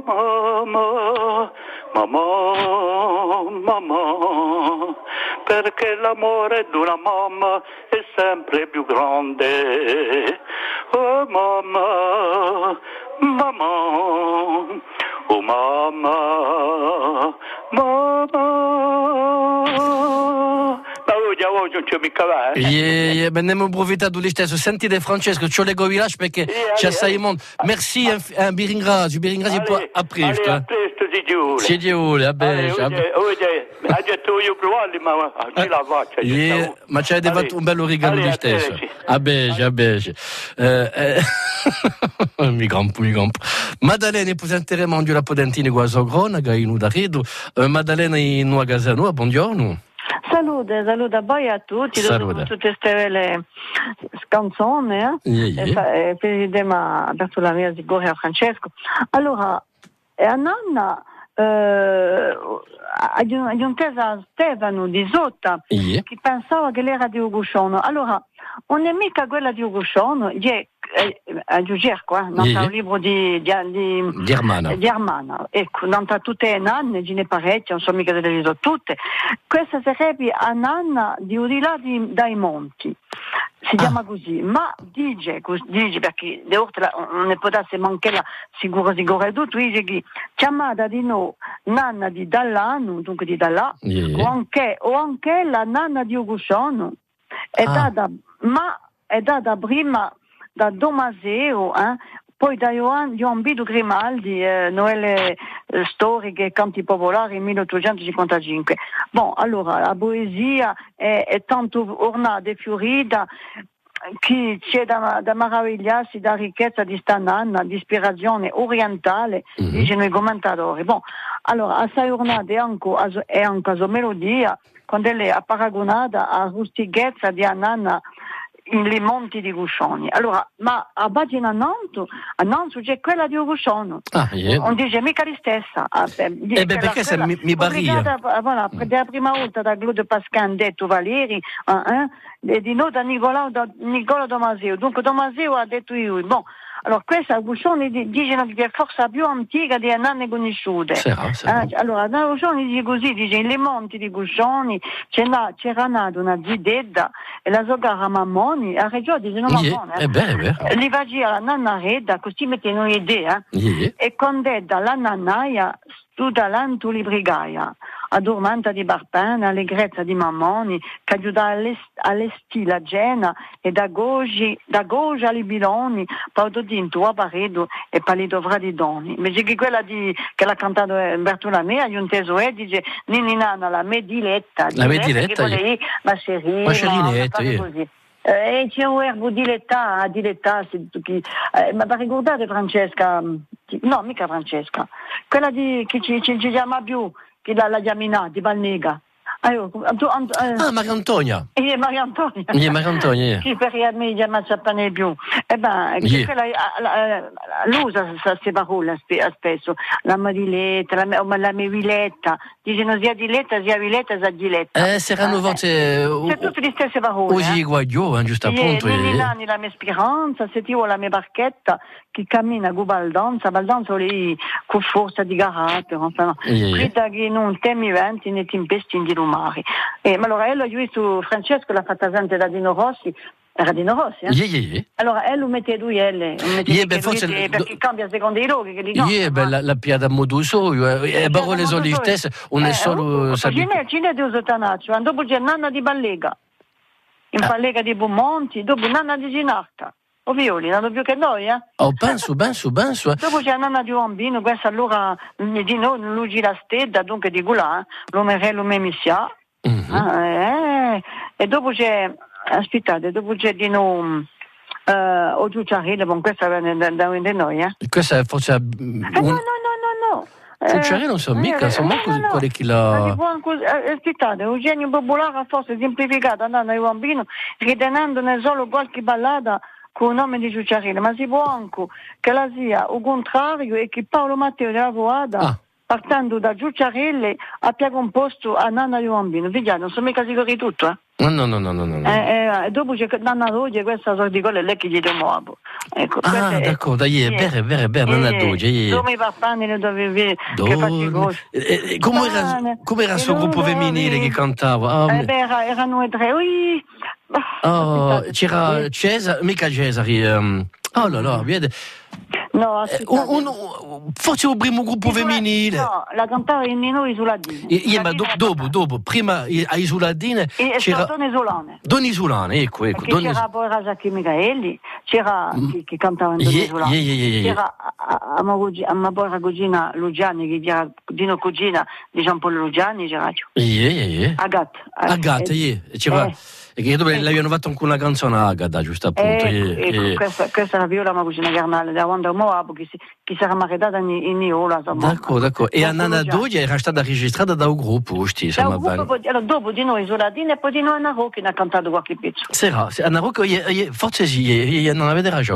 perché l'amore di una mamma è sempre più grande. Oh mamma, oh mamma. Oggi non c'è mica va. Abbiamo approfittato di stesso. Sentite Francesco, ci leggo village perché c'è sei mondo. Merci, vi ringrazio poi a presto. A presto, si Giule. Ha detto io provare, ma ci la faccia. Ma ci avete fatto un bello regalo di stesso. A bece. Mi campo. Maddalena, presenteremo anche la Podentini qua a Sogrona, che è in Udaredo. Maddalena in Nuova Casano, buongiorno. Salute a voi e a tutti, dopo tutte queste belle canzoni, Presidente verso la mia Zigori a Francesco. Allora, a Nanna, aggiuntesa Stefano di Zotta, che pensava che l'era di Ugusciono. Allora, non è mica quella di Ugusciono, aggiungere qua, non è un libro di Armana. Ecco, non ha tutte le nanne, ce ne parecchie, non so mica delle vedo tutte. Questa sarebbe a nanna di Udilà dai Monti. Si chiama così, ma dice perché le volte non ne potesse mancare la sicuro e tutto, dice che chiamata di noi nanna di Dall'anno, dunque di Dallà, o anche la nanna di Ugusciono. È data prima da Domaseo, poi da Johan Bidu Grimaldi, novelle storiche e canti popolari 1855. Allora, la poesia è tanto ornata e fiorita che c'è da meravigliarsi da ricchezza di sta nanna, di ispirazione orientale, dicono i commentatori. Allora, assai ornata è anche la sua melodia, quando lei è paragonata a rustichezza di nanna i monti di Guscioni. Allora, ma a Bagina a Nantes c'è quella di Guscione. Non dice mica la stessa. Perché se mi barria. Voilà, la prima volta da Claude Pascan detto Valeri, di noi da Nicola Domaseo. Dunque Domaseo ha detto io, bon, allora questa Guscioni dicono che è forse più antica di anni conosciute. Allora, da Guscioni dice così, dice in le monti di Guscioni c'era nata una zidedda e la sogara Mammoni, a Reggio dice no Mammoni. Li va a girare la nanna redda, così mettono idea, e con dedda la nannaia tutta l'anto li brigaia, addormanta di Barpana, allegrezza di Mammoni, che aiuta all'esti la gena e da Gogia li biloni, paudo dinto a Baredo e palido vra di doni. Invece che quella che l'ha cantato Bertolamea, un teso dice Nini Nana, la mediletta. La mediletta? Ma Serinetta, così. E c'è un erbo diletta, ma ricordate Francesca? No, mica Francesca, quella che ci chiama più, che la chiamina di Valnega. Maria Antonia. Maria Antonia. Che per me chiama Ciappane più. Quella l'usa queste parole spesso. La madiletta, la meviletta. Dicono sia diletta, sia viletta, sia diletta. Saranno volte. C'è tutte le stesse parole. Oggi guaglio, giusto appunto. Nani la mia speranza, se ti vuole la mia barchetta, che cammina con baldanza lì con forza di carattere, insomma. Prima che non temi venti né tempesti in di lumari. Ma allora, io ho visto Francesco, l'ha fatta gente da Dino Rossi. Era Dino Rossi, Allora, lo mette due L, perché cambia secondo i luoghi che dicono. La piada moduso, le parole sono le stesse, non è solo... Cine di Usotanaccio, dopo c'è Nanna di Ballega, in Ballega di Beaumonti, dopo Nanna di Ginarca. O Violi, non più che noi, penso. Dopo c'è la nanna di Bambino, questa allora di noi, lui gira stedda, dunque di Gulà, l'omerello memissia. E dopo c'è, aspettate, di noi, o Giucciarella, con questa viene da noi, Questa è forse... No. Giucciarella non so mica, sono quelli che la... Aspettate, Eugenio Bobolaro forse semplificato, andando ai Bambino, ritenendone solo qualche ballata con il nome di Giucciarella, ma si può anche che la sia il contrario e che Paolo Matteo della Voada, partendo da Giucciarella, abbia composto a Nanna di Bambino. Vediamo, non sono mica sicuri di tutto, No. E dopo c'è Nanna Doge, questa sorta di quelle lei che gli do nuovo. Ecco, d'accordo, vero, Nanna Doge. Come i papani ne dovevi che faccio come era il suo gruppo femminile che cantava? Era noi tre, c'era Cesare, mica Cesare. Oh là là, vedi? No, forse il primo gruppo femminile. No, la cantava in Nino Isoladini. Ma dopo, prima a Isoladine c'era Don Isolane, ecco. C'era poi Giacchi Michaeli, c'era che cantava in Don Isolane. C'era a mia povera cugina Lugiani, che era Dino cugina di Gian Paolo Lugiani, c'era. Agatha, c'era. E che dove l'avevano fatto anche una canzone a Agata, giusto appunto. Questa era Viola, ma cugina carnale, da quando Moab, che si era maritata in Iola. D'accordo. E Nanna Doge era stata registrata da un gruppo, dopo di noi Isoladine e poi di noi Anna Rocchi ne ha cantato qualche pezzo. Anna Rocchi, forse sì, non avete ragione.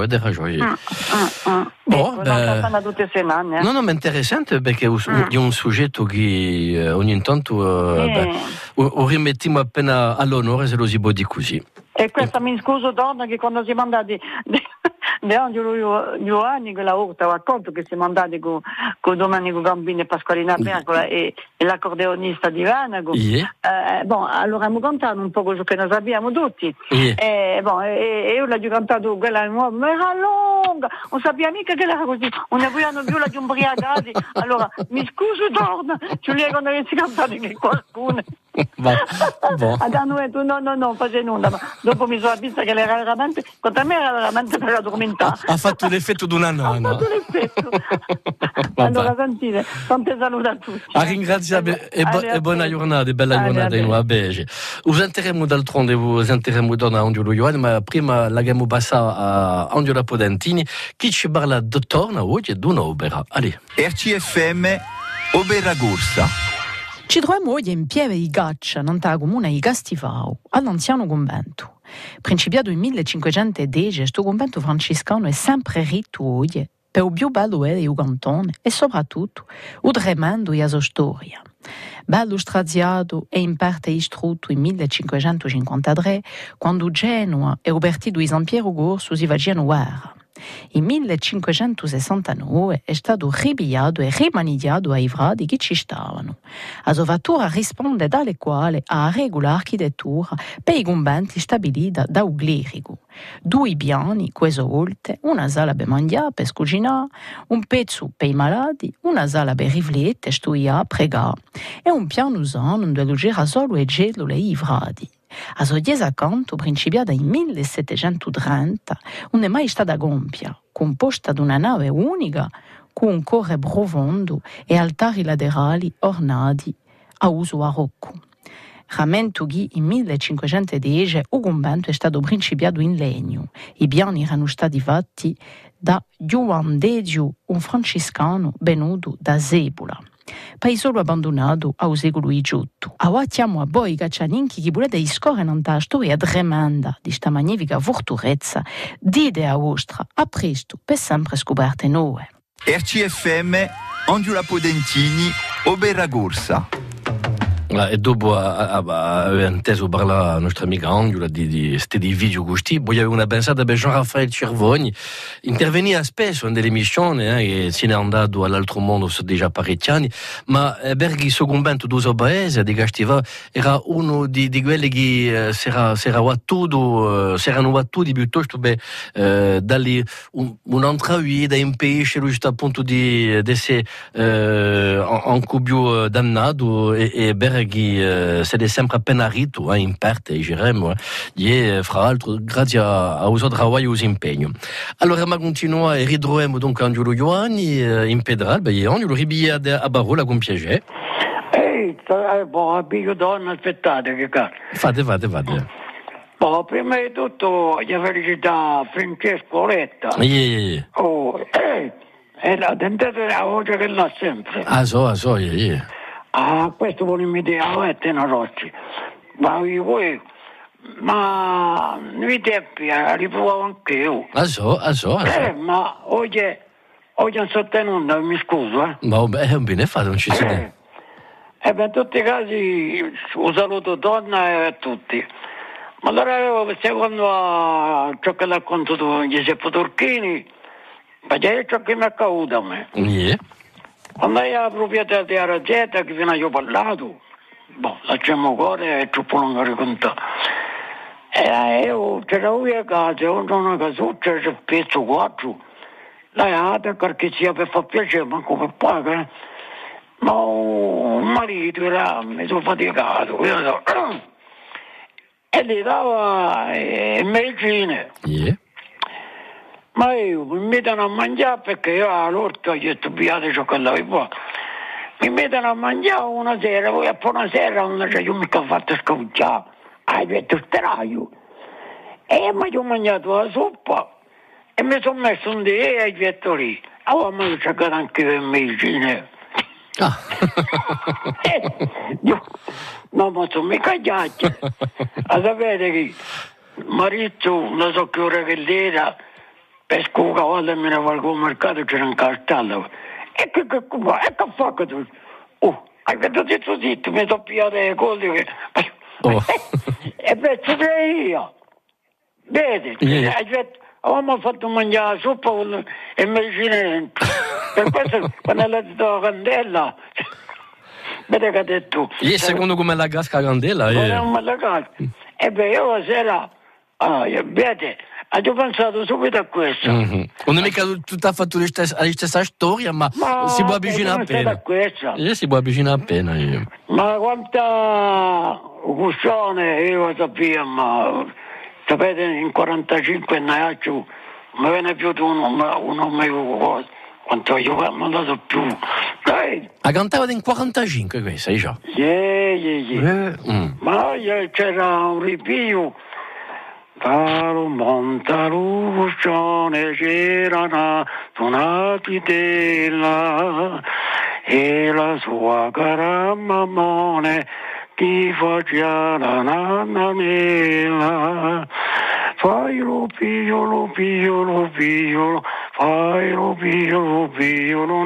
Non cantano tutte le anni. No, ma è interessante perché è un soggetto che ogni tanto rimettiamo appena all'onore se lo si può di così. E questa mi scuso donna che quando siamo andati di Angelo Giovanni, quella volta ho racconto che siamo andati con Domenico Gambini e Pasqualina Percola e l'accordeonista di Vanago. Allora abbiamo cantato un po' quello che noi sappiamo tutti. E io l'ho cantato quella nuova, ma era lunga, non sappiamo mica che era così, non ne vogliamo più la di umbriacati. Allora mi scuso donna, ci li quando avessi cantato che qualcuno. No, face nulla, ma dopo mi sono vista che era veramente, contro me era veramente per addormentare. Ha fatto l'effetto di una nonna. Ha fatto l'effetto. Allora sentite, tante saluti a tutti. Ringraziamo e buona giornata, bella giornata in Nuabege. Usenteremo d'altronde, usenteremo donna Angelo Ioanni, ma prima la abbiamo passata a Angela Podentini, che ci parla di torna oggi di un'opera. Allez. RCFM, Opera Corsa. Ci troviamo oggi in Pieve di Gaccia, nel comune di Castifao, all'anziano convento. Principiato in 1510, questo convento francescano è sempre rito oggi per il più bello è il cantone e soprattutto il tremendo e la sua storia. Bello straziato e in parte istrutto in 1553, quando Genova e Robertino di San Piero Gorso si facevano guerra. In 1569 è stato ripigliato e rimanigiato ai frati che ci stavano. La sua fattura risponde dalle quali a regola architettura per i conventi stabilita da un clerico. 2 piani, queste volte, una sala per mangiare, per cucinare, un pezzo per i malati, una sala per riflettere, studiare, pregare e un piano sano dove c'era solo e gelo e i frati. A sua chiesa accanto, principiata in 1730, non è mai stata gonfia, composta da una nave unica con un cuore profondo e altari laterali ornati a uso barocco. Rammento che in 1510 il convento è stato principiato in legno. I piani erano stati fatti da Giovan Dedio, un francescano venuto da Zebula. Paesolo abbandonato al secolo XVIII. Aguatiamo a voi caccianinchi che volete scorrere una storia tremenda di sta magnifica fortezza. Dite a vostra, a presto, per sempre scoperte nuove. RCFM, Angela Podentini, Oberragorsa. E dopo aver inteso parlare la nostra amica Angela di video questi, poi avevo una pensata per Jean-Raphael Cervogni, interveniva spesso nelle emissioni, e se n'è andato all'altro mondo sono già parecchi anni, ma perché il suo convento d'uso paese di Castiva era uno di quelli che si erano battuti piuttosto per dargli un'altra vita in pesce, lui sta appunto di essere anche più dannato e che se è sempre appena rito in parte diremmo fra l'altro grazie al suo lavoro e al suo impegno. Allora ma continua e ritroviamo dunque Angelo Ioanni in Pedral, Angelo ribia a Barola con piacere. Abbiamo donna, aspettate che cazzo. Fate. Prima di tutto gli felicità Francesco Letta. E la tentata la voce che l'ha sempre. Questo vuole imitare una roccia. Ma nei tempi riprovo anche io. Ma oggi non sto tenendo, mi scuso. Ma è un bene fatto, non ci si deve. Per tutti i casi un saluto donna e a tutti. Ma allora secondo ciò che racconto tu Giuseppe Turchini, ma già è ciò che mi è accaduto a me. Quando è la proprietà della Razzetta che fino a io ho parlato, lasciamo cuore e troppo lungo raccontare. Io c'era una casa, una casuccia, c'è pezzo 4, la perché sia per far piacere, manco per pagare. Ma un marito era mezzo faticato, e gli dava medicine. Ma io mi mettono a mangiare perché io all'orto gli ho detto piate cioccolato qua. Mi mettono a mangiare una sera, poi a una sera non c'è io mica fatto scaucciare. Hai detto steraio. E mi ho mangiato la zuppa e mi sono messo un dì e ho detto lì. Allora mi ho cercato anche le medicine. No, ma sono mica ghiacce. A sapere che marito, non so che ora che era, pesco un cavallo e me ne valgo al mercato, c'era un castello. E che fa che tu? Hai detto zitto, mi sono pigliato le cose. E penso che io. Vedi, avevamo fatto mangiare la zuppa e medicine dentro. Per questo quando è la candela, vedi che ha detto. E secondo come la casca candela? E io la sera, vedi, ho pensato subito a questo. Non è mica tutta fatto la stessa storia, ma si può avvicinare appena. Si può avvicinare appena. Ma quanta cuscione io sapevo, ma sapete, in 45 anni mi viene più di uno meglio cosa. Quanto io mi ho dato più. La cantava in 45 questa, già? Sì. Ma c'era un ripio. Dal Montaluccione c'era una pitella e la sua cara mammone chi faccia la nanna nera, fai lo pigliolo, fai lo pigliolo,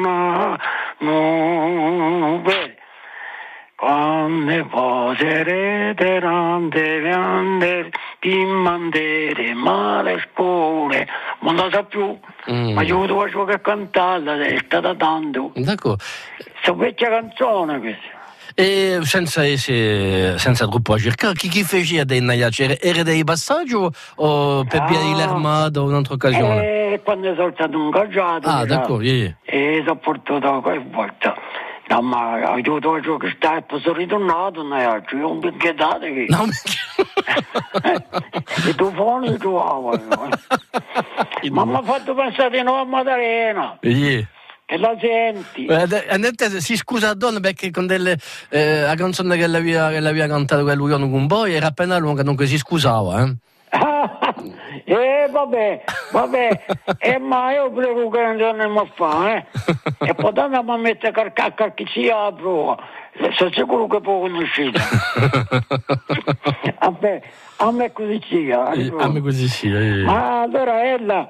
no, beh. Quando poserete rande viande, chi mandere male scuole, ma non sa più, ma io devo che cantarla, è stata tanto. D'accordo. Sono vecchia canzone questa. E senza troppo a cercare, chi fece dei naiaci? Era dei passaggi o per via dell'armata o un'altra occasione? Quando sono stato ingaggiato. Ah, d'accordo, e sono portato qualche volta. No, ma io devo che stai, sono ritornato, io non mi chiedate che... No, i tufoni trovavo. Ma mi ha fatto pensare di nuovo a Maddalena. Che la senti? Si scusa a donna perché con la canzone che l'aveva cantato quello con un boy era appena lunga, dunque si scusava, vabbè, ma io prego che non mi fa, e poi andiamo a mettere che sia a prova, sono sicuro che può conoscere. A me così sia. Ma allora ella,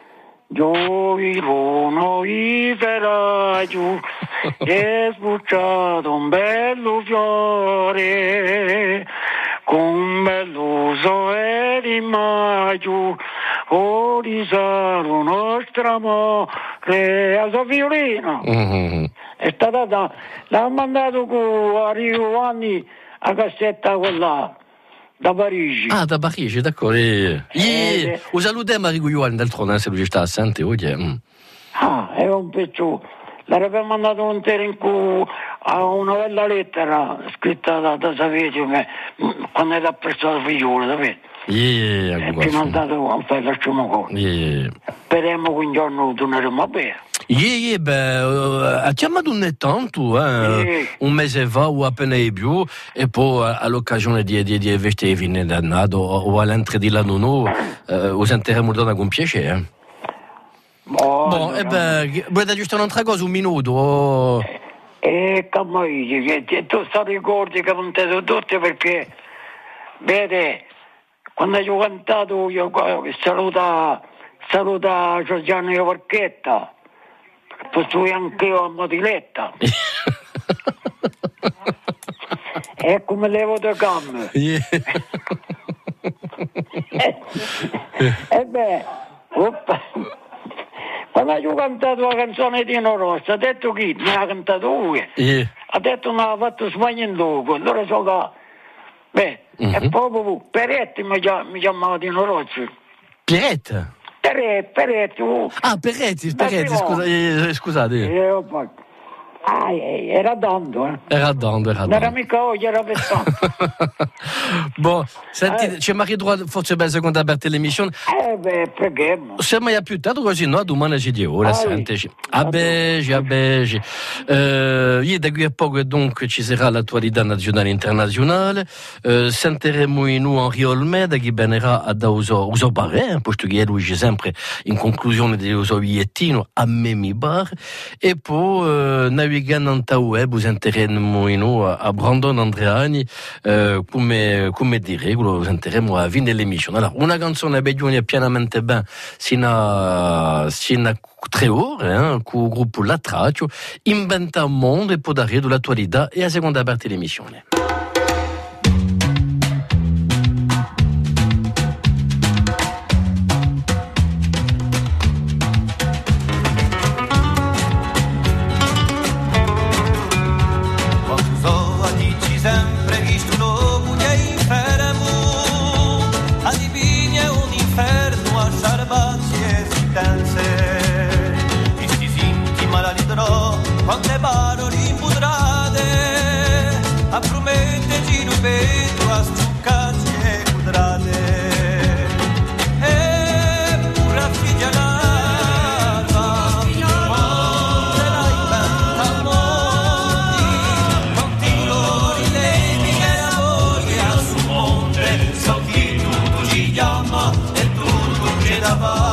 gioirono i ferraggio, è sbucciato un bello fiore, con bello e di maggio, o risaro nostro amore, a sua violina. È stata l'ha mandato a Rio Giovanni a cassetta quella da Parigi. Ah, da Parigi, d'accordo. Un saluto a Mario Giovanni d'altronde, se lui sta assente oggi. È un pezzo. L'avrebbe mandato un intero a una bella lettera scritta da Saverio quando era presso la figliola, sapete? Ci hanno dato un fare lasciamo cosa. Speriamo che un giorno torneremo a bere. Ha chiamato un tanto, un mese fa o appena più, e poi all'occasione di vestire fine d'annato o all'entrée di l'anno, useremo con piacere. Vuoi da giusto un'altra cosa, un minuto? Tu ricordi che non te lo tutti perché, vede, quando io ho cantato, io saluta Giorgiano Varchetta, poi anche io a Motiletta. È come levo le gambe. Quando ho cantato la canzone di Nino Rossi, ha detto chi? Ne ha cantato lui. Ha detto non ha fatto sbagliando. Allora so che... è proprio Peretti mi chiamava Nino Rossi. Peretti? Peretti. Peretti, scusate. Era Dondo, Era Dondo. Non era mica oggi, era Vestano. Senti, c'è Mario Droit, forse per la seconda parte dell'emissione. Preghiamo. Se mai più tardi così, no, domani ci dico, ora senteci. A Bege. Da qui a poco dunque ci sarà l'attualità nazionale e internazionale. Sentiremo in noi Henri Olmeda che verrà a da uso bar, posto che lui c'è sempre in conclusione dell'uso bigliettino a me mi bar, e poi navigando in web sentiremo in noi a Brandon Andreani come di regola sentiremo a fine dell'emissione. Allora, una canzone bella pianamente ben sino a 3 ore con il gruppo La Traccio, inventa un mondo e poi dare dell'attualità e la seconda parte dell'emissione. Quante parole imputrate a prometterci un vetro a stuccarci e quadrate e pure a figlia l'alba quante la inventa mondi continuo lei che la voglia sul monte so chi tutto ci chiama e tutto ci da va.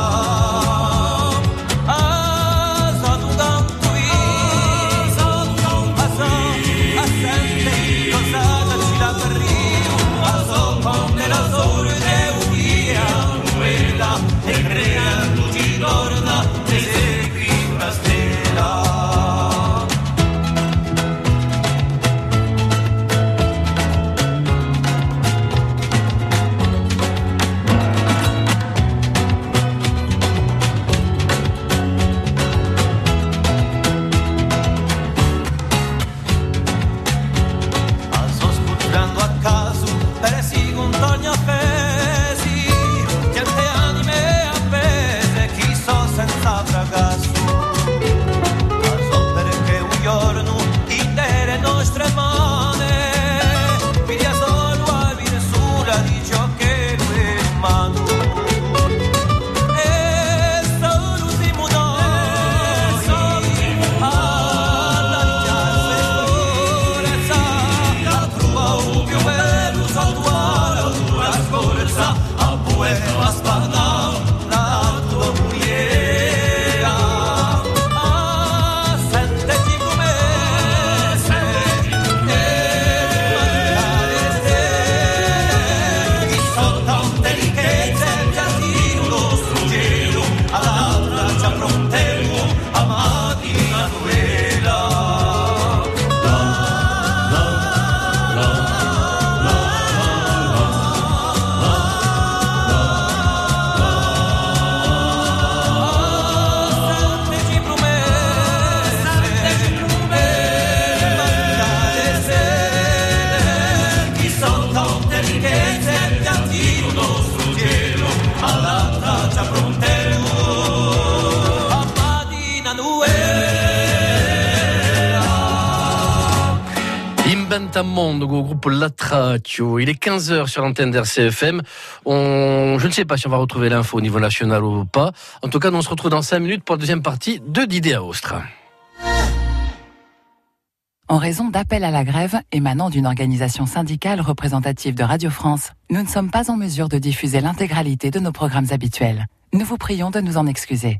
Bentamondo, au groupe Latracio. Il est 15h sur l'antenne d'RCFM. Je ne sais pas si on va retrouver l'info au niveau national ou pas. En tout cas, nous on se retrouve dans 5 minutes pour la deuxième partie de Didier Aostre. En raison d'appels à la grève émanant d'une organisation syndicale représentative de Radio France, nous ne sommes pas en mesure de diffuser l'intégralité de nos programmes habituels. Nous vous prions de nous en excuser.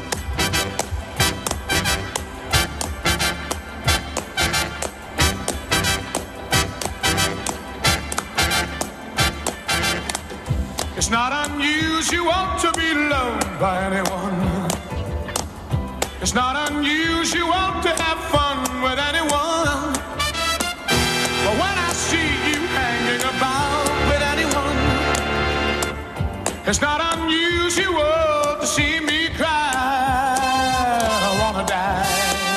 It's not unusual to be loved by anyone. It's not unusual to have fun with anyone. But when I see you hanging about with anyone, it's not unusual to see me cry. I wanna die.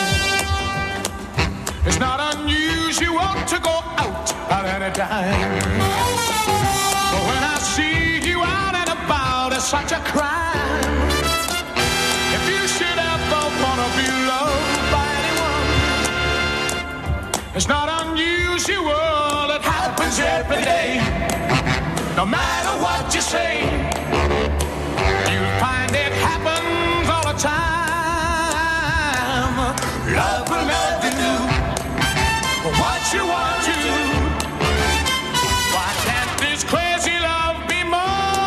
It's not unusual to go out at any time. But when I see you out and about, it's such a crime. If you should ever wanna be loved by anyone, it's not unusual, it happens every day. No matter what you say, you'll find it happens all the time. Love will never do what you want to do. Why can't this crazy love be more?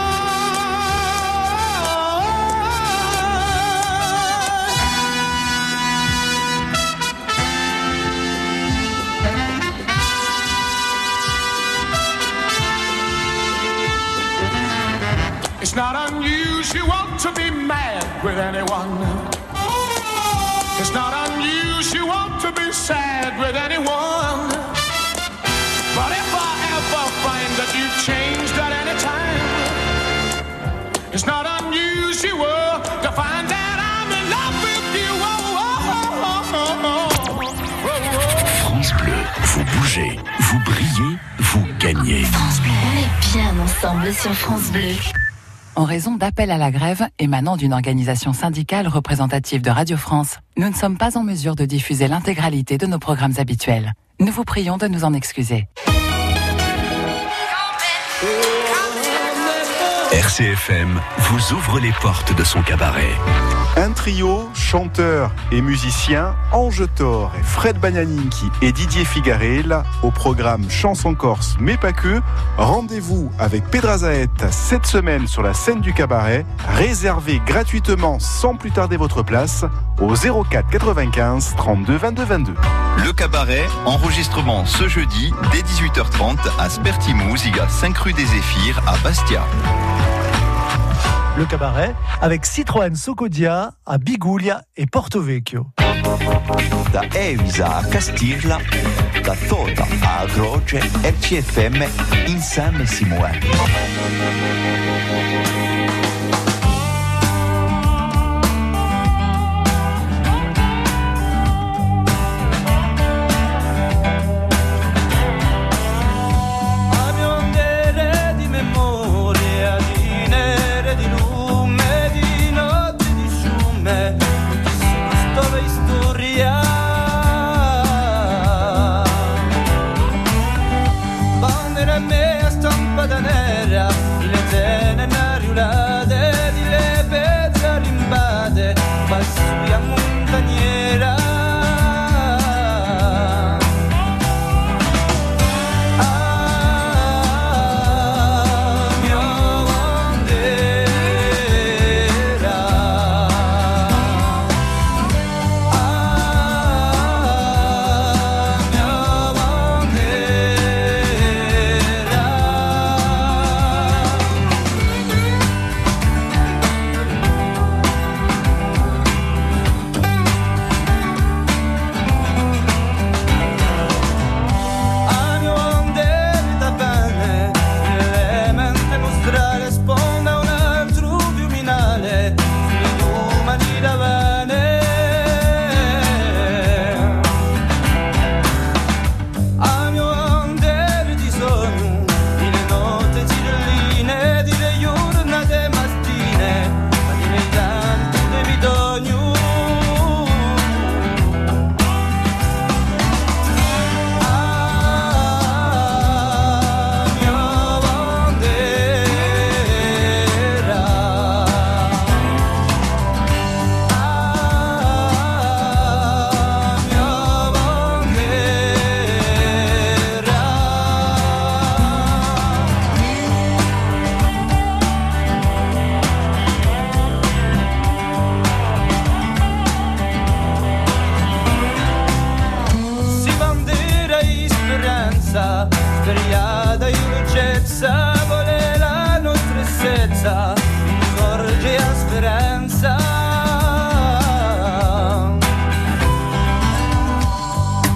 It's not unusual to be mad with anyone. It's not unusual to be sad with anyone. But if I ever find that you've changed at any time, it's not unusual to find that I'm in love with you. France Bleu, vous bougez, vous brillez, vous gagnez. France Bleu, on est bien ensemble sur France Bleu. En raison d'appels à la grève émanant d'une organisation syndicale représentative de Radio France, nous ne sommes pas en mesure de diffuser l'intégralité de nos programmes habituels. Nous vous prions de nous en excuser. RCFM vous ouvre les portes de son cabaret. Un trio, chanteur et musicien, Ange Thor et Fred Bagnaninki et Didier Figarel, au programme Chansons Corse, mais pas que. Rendez-vous avec Pedrazaet cette semaine sur la scène du cabaret. Réservez gratuitement sans plus tarder votre place au 04 95 32 22 22. Le cabaret, enregistrement ce jeudi dès 18h30 à Spertimousiga, 5 rue des Zéphyrs à Bastia. Le cabaret avec Citroën Socodia à Biguglia et Porto Vecchio. Da Evisa a Castiglia, da Tota a Croce, RCFM, insieme si muove. Bandera me stampa da nera, il tene na riula.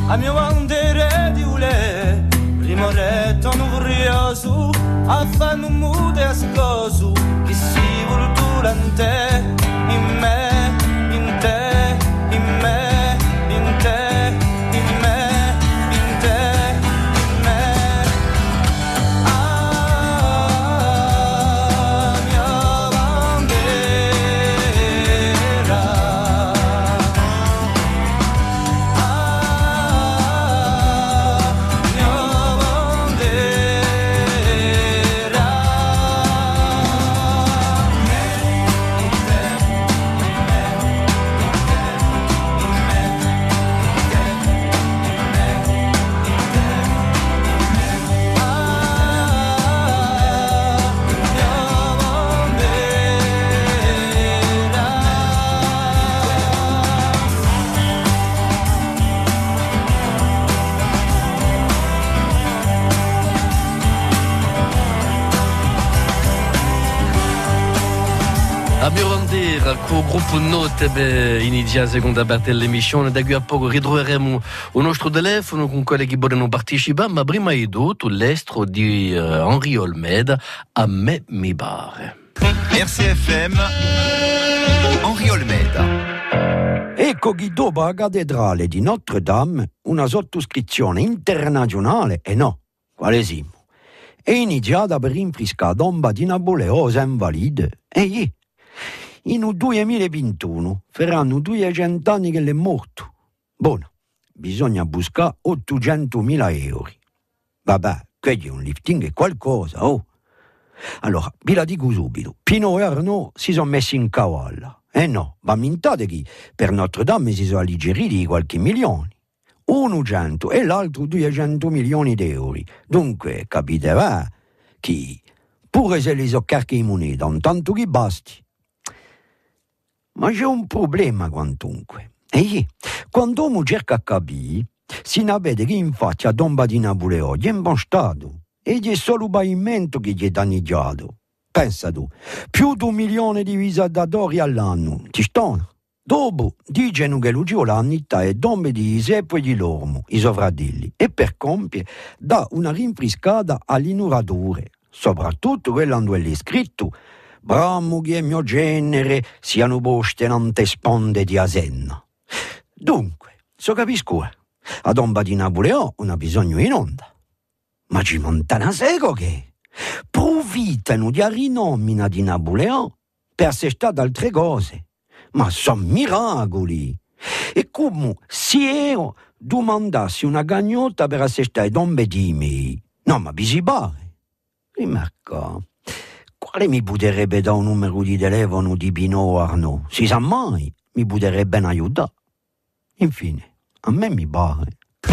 a mio bandere di ule, primo retto non furioso, a fare un mude a scoso, che si vuol durante, in me, in te, in me, in te, in me, in te, in me. Ah, mia bandera. A Biorandera, con il gruppo Note, inizia la seconda parte dell'emissione. Da qui a poco ritroveremo il nostro telefono con quelli che vogliono partecipare, ma prima di tutto l'estro di Henri Olmeda, A me mi pare. RCFM, Henri Olmeda. Ecco che dopo la cattedrale di Notre Dame una sottoscrizione internazionale, e no, quale siamo, è iniziata per rinfrescare la tomba di Napoleone invalide. E in 2021 faranno 200 anni che l'è morto. Buono, bisogna buscare 800.000 euro. Vabbè, quello è un lifting e qualcosa, oh. Allora, vi la dico subito, Pino e Arnaud si sono messi in cavalla. No, ma mintate che per Notre Dame si sono alleggeriti di qualche milione. Uno 100 e l'altro 200 milioni di euro. Dunque, capite, va? Chi? Pure se li so carichi in moneta, un tanto che basti. Ma c'è un problema quantunque. Quando uno cerca a capire, si ne vede che in faccia a tomba di Napoleone è in buon stato e è solo il pavimento che gli è danneggiato. Pensa tu, più di 1 milione di visitatori all'anno, ti stanno? Dopo dicono che l'ugio l'annità è tombe di Giuseppe e di Lormo, i sovratelli, e per compiere dà una rinfrescata agli muratori, soprattutto quello dove è scritto «Bramo che è mio genere siano poste nante sponde di Asenna». Dunque, so capisco, a tomba di Napoleone non ha bisogno in onda. Ma ci montano a seco che profittano di rinomina di Napoleone per assestare altre cose. Ma sono miracoli. E come se io domandassi una gagnota per assestare tombe di me, no, ma vi si pare. Rimarca, quale mi potrebbe dare un numero di telefono di Pino o Arnaud? Si sa mai, mi potrebbe aiutare. Infine, a me mi pare.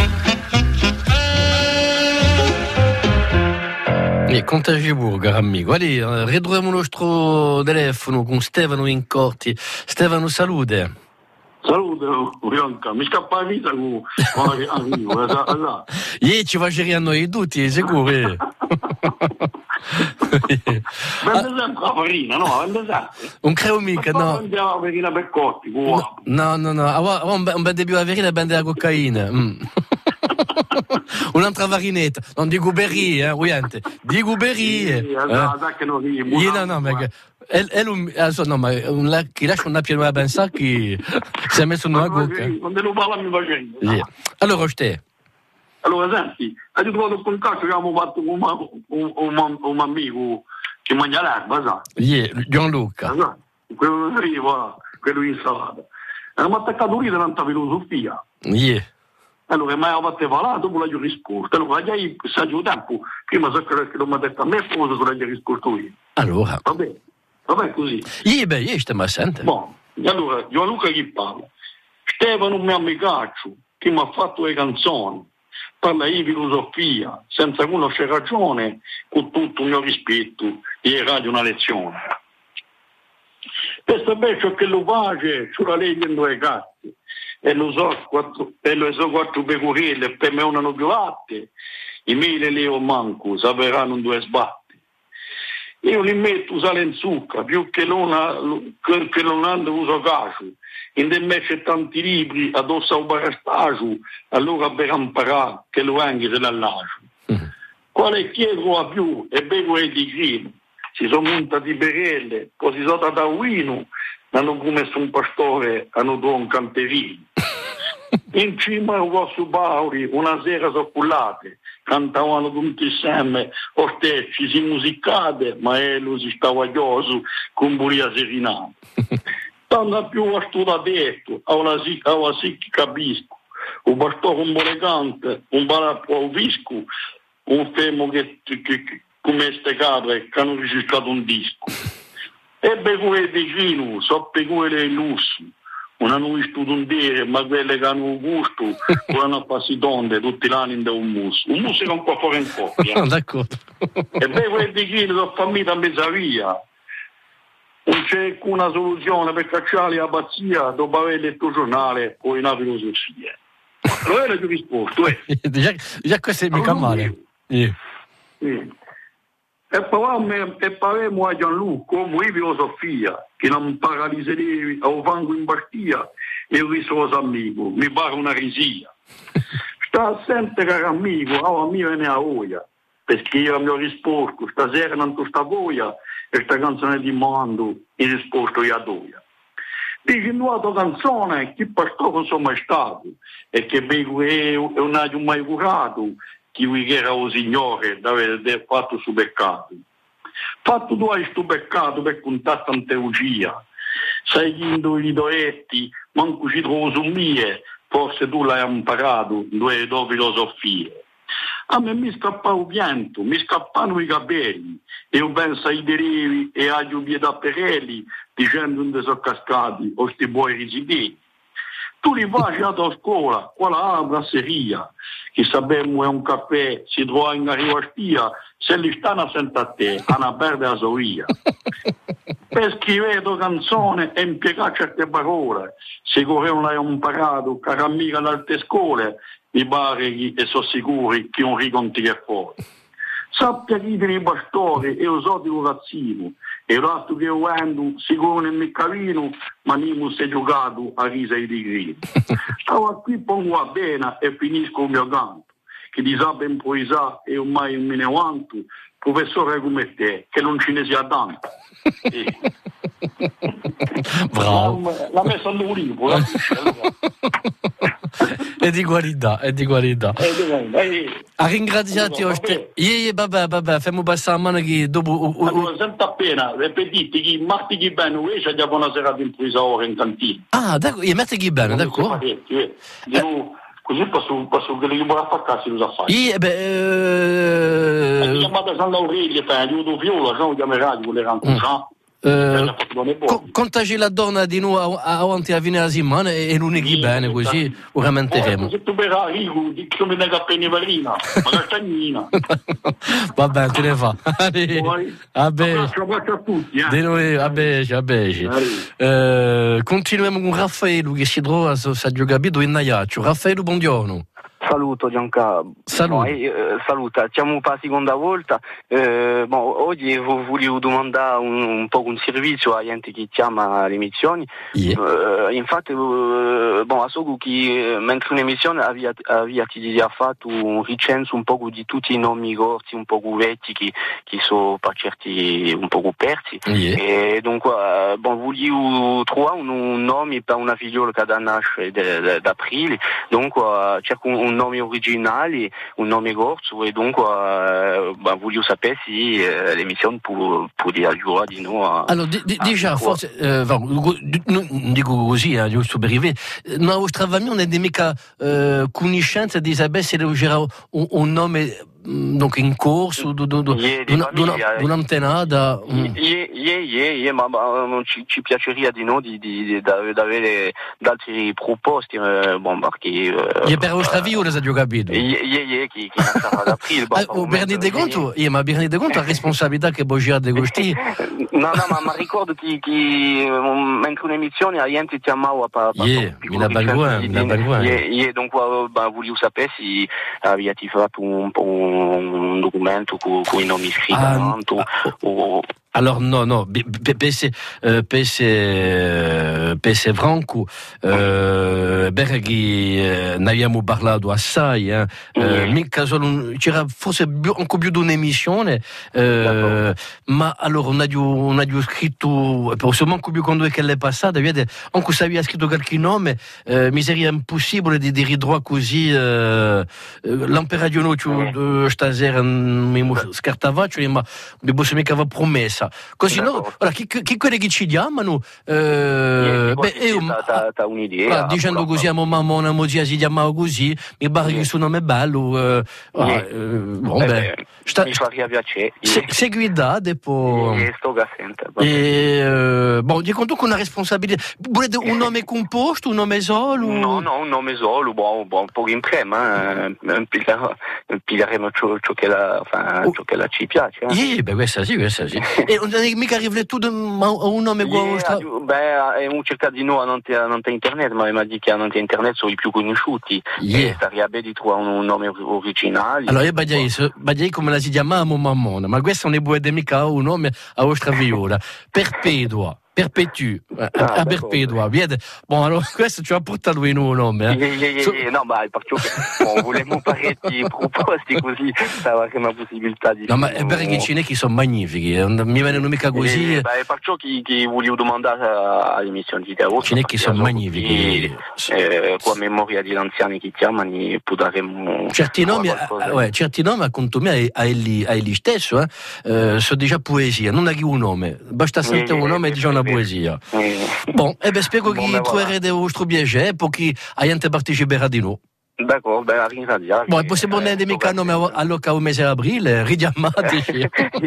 E Contagiburgo, amico. Allora, ritroviamo il nostro telefono con Stefano Incorti. Stefano, salute. Salute, Bianca. Mi scappa la vita con arrivo. Ieri ci facciamo noi tutti, sicuro. Vende sempre la farina, no? Vende sempre. Non credo mica, no. Vendiamo la farina per cotti. No. Non vende più la farina, vende la cocaina. Un'altra farinetta, non di Guberri, ovviamente, di Guberri. No, ma chi lascia una piena da pensare che si è messo in una cocca. Non devo parlare, mi facendo. Allora, ste. Allora, senti, hai trovato il contatto che abbiamo fatto con un amico che mangia l'erba, sai? Gianluca. Quello insalata. Abbiamo attaccato lì tanta filosofia. Allora, ma aveva parlato, dopo l'ho risposto. Allora, già io saggio tempo, prima so che non mi ha detto a me, cosa se l'ho risposto io. Allora. Vabbè così. Io stiamo a sentire. Boh, allora, Gianluca chi parla? Stefano, mio amicaccio, che mi ha fatto le canzoni, parla di filosofia, senza conoscere ragione, con tutto il mio rispetto, e radio una lezione. Questo è bello che lo face sulla legge in 2 cazzi. E lo so quattro pecorelle per me non più latte, i 1000 leo manco saperanno 2 sbatti. io li metto sale in zucca, più che non hanno uso caso. In de me c'è tanti libri addosso al barastaggio, allora per imparare che lo anche se l'allagio. Quale chiedo a più e bevo e di grino, si sono montati berelle, poi si sono da uino, hanno messo un pastore, hanno dato un canterino. In cima al vostro bauri, una sera soccullate, cantavano tutti insieme, ostecci, si musicate, ma lui si stava gioso con buria serenata. Tanto più a studiare detto, a una sì che capisco, un bastone un buon elegante, un balappo al visco, un fermo che come ste capre che hanno registrato un disco. E bevuere vicino, so bevuere il lusso. Non hanno visto un dire, ma quelle che hanno gusto, hanno passato donde, tutti l'anni in un muso. Un muso che è un po' fuori in coppia. D'accordo. E bevuere vicino, sono famiglia a mezza via. Non c'è una soluzione per cacciare la pazzia dopo aver letto il giornale o in una filosofia. Lo era più risposto, Già questo è mica male. E parliamo a Gianluca come filosofia, che non paralizzerevi o fango in bastia e il risorso amico, mi pare una risia. Sta assente caro amico, a mia e ne a oia, perché io mi ho risposto, stasera non tu sta voia, e sta canzone di mondo, in risposto io adoia. Dice in nuova canzone, che pastore sono mai stato, e che io non ho mai curato, che era o Signore d'aver fatto su peccato. Fatto tu hai sto peccato per contare tante teologia, sai chi i doetti, manco ci trovo su mie, forse tu l'hai imparato, due filosofie. A me mi scappava il pianto, mi scappavano i capelli, e io penso ai derivi e agli piedi perelli, dicendo dove sono cascati, o sti buoi residenti. Tu li vai a scuola, quella è brasseria, che sappiamo è un caffè, si trova in arrivastia, se li stanno sento a te, hanno perde la soia. Per scrivere canzone e impiegare certe parole, se non l'hai imparato, cara amica dalle scuole, mi pare e sono sicuri che un riconti è fuori. Sappia chi i pastori e uso di corazzino, e il resto che io ando sicuro nel miccalino, ma non si è giocato a risa e di grida. Stavo qui, pongo a bene e finisco il mio canto, che di sape improvisare e ormai me ne vanto, professore come te, che non ce ne sia tanto. Bravo. L'ha messa al libro, È di qualità, è di qualità. A ringraziarti oggi. Vabbè, facciamo passare la mano che dopo. Allora, senta appena, ripetite che martedì bene, c'è già una sera di improvvisare in cantina. Ah, d'accordo, martedì bene, d'accordo. Così posso che li vuole attaccarsi lo sa fare. Mi chiamate San Laurelio, io do viola, non chiamerà, vuole raccontare. Contaci la donna di noi avanti a fine della settimana e non è bene così lo rammenteremo. Se tu verrai Rico, di che mi nega appena valina, ma castagnina. Vabbè, te ne fa. Abbraccio a tutti. Di noi, abbracci. Continuiamo con Raffaello che si trova a Giocabito in Naiaccio. Raffaello, buongiorno. Saluto Giancarlo. Saluta, siamo per la seconda volta. Oggi volevo domandare un po' un servizio agli enti che chiama le emissioni. Infatti, a so che mentre un'emissione aveva fatto un ricenso un po' di tutti i nomi corsi, un po' vecchi che sono per certi un po' persi. E dunque, volevo trovare un nome per una figliola che da nasce d'aprile. Dunque, cerco un nome originale, un nome corso e dunque voglio sapere se l'emissione può aiutare di noi. Allora, déjà, forse, non dico così, giusto per arrivare, nella vostra famiglia non è mica conoscenza di sapere se c'era un nome donc in corso d'un'antenata. Ma ci piacerebbe di noi di avere altri proposti, perché per vostra via o ho capito? Che nascerà ad aprile. Bernide Conto, ma Bernide Conto ha responsabilità che Bogia de Gosti. No, ma ricordo che mentre un'emissione a gente chiamava dunque volevo sapere se avete fatto un un documento con i nomi scritti davanti Alors no, pese Franco, Berghi ne abbiamo parlato assai, mica solo, c'era forse anche più di un'emissione, ma allora non ho scritto, forse manco più quando è che l'è passata, vedete, anche se aveva scritto qualche nome, mi sarebbe impossibile di ridurre così, l'imperadio stasera mi scartava, ma mi posso mica aveva promessa. Così no, allora, chi quelli che ci chiamano un'idea dicendo così a mamma mozia si chiamava così, mi pare che il suo nome è bello, mi farebbe piacere se guidate poi sto gassente dico tu con una responsabilità, volete un nome composto, un nome solo? No, un nome solo, un po' in prima, pigliaremo ciò che la ci piace. Questa sì. E non è mica riflettuto a un nome uguale? Abbiamo cercato di no, non c'è internet, ma mi dice che non c'è internet sono i più conosciuti. Sarebbe di trovare un nome originale. Allora io bagliai come la si chiamava mammona, ma questo non è mica un nome a vostra viola. Perpetua. Perpetu, a perpetua, vede? Bon, allora questo ci ha portato in un nome. No, ma perché volevo parecchi proposti così, stava che una possibilità di. No, ma è perché i cinesi sono magnifici, mi vengono mica così. Perciò che volevo domandare all'emissione di Teo. I cinesi sono magnifici. Con memoria di anziani che chiamano, potremmo. Certi nomi, conto me, a egli stesso, sono già poesia, non è che un nome, basta sentire un nome e dice una poesia. Bon, spero che troverete il vostro piacere, per chi a parteciperà di noi. D'accord, a ringraziare. È possibile che mica nome all'occasione del mese aprile, richiamateci.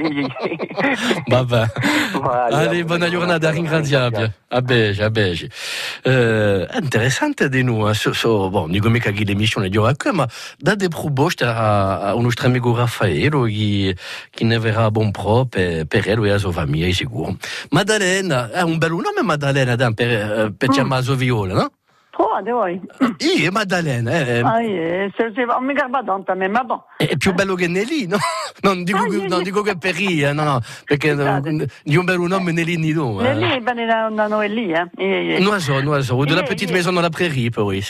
Vabbè. Allora, buona giornata, ringraziabile. A bege. È interessante di noi, dico mica che l'emissione di oggi, ma date proposte a un nostro amico Raffaello che ne verrà bon proprio per lui e la sua famiglia, sicuro. Maddalena, è un bel nome Maddalena per chiamare la sua viola, no? Provate voi? Io, Maddalena. Non mi garba tanto a me, ma bon. È più bello che Nelly, no? Non dico che per ria, no, perché di un bel nome Nelly di noi. Nelly è bene da noi lì, Non so, de la petite maison dans la prairie, per voi.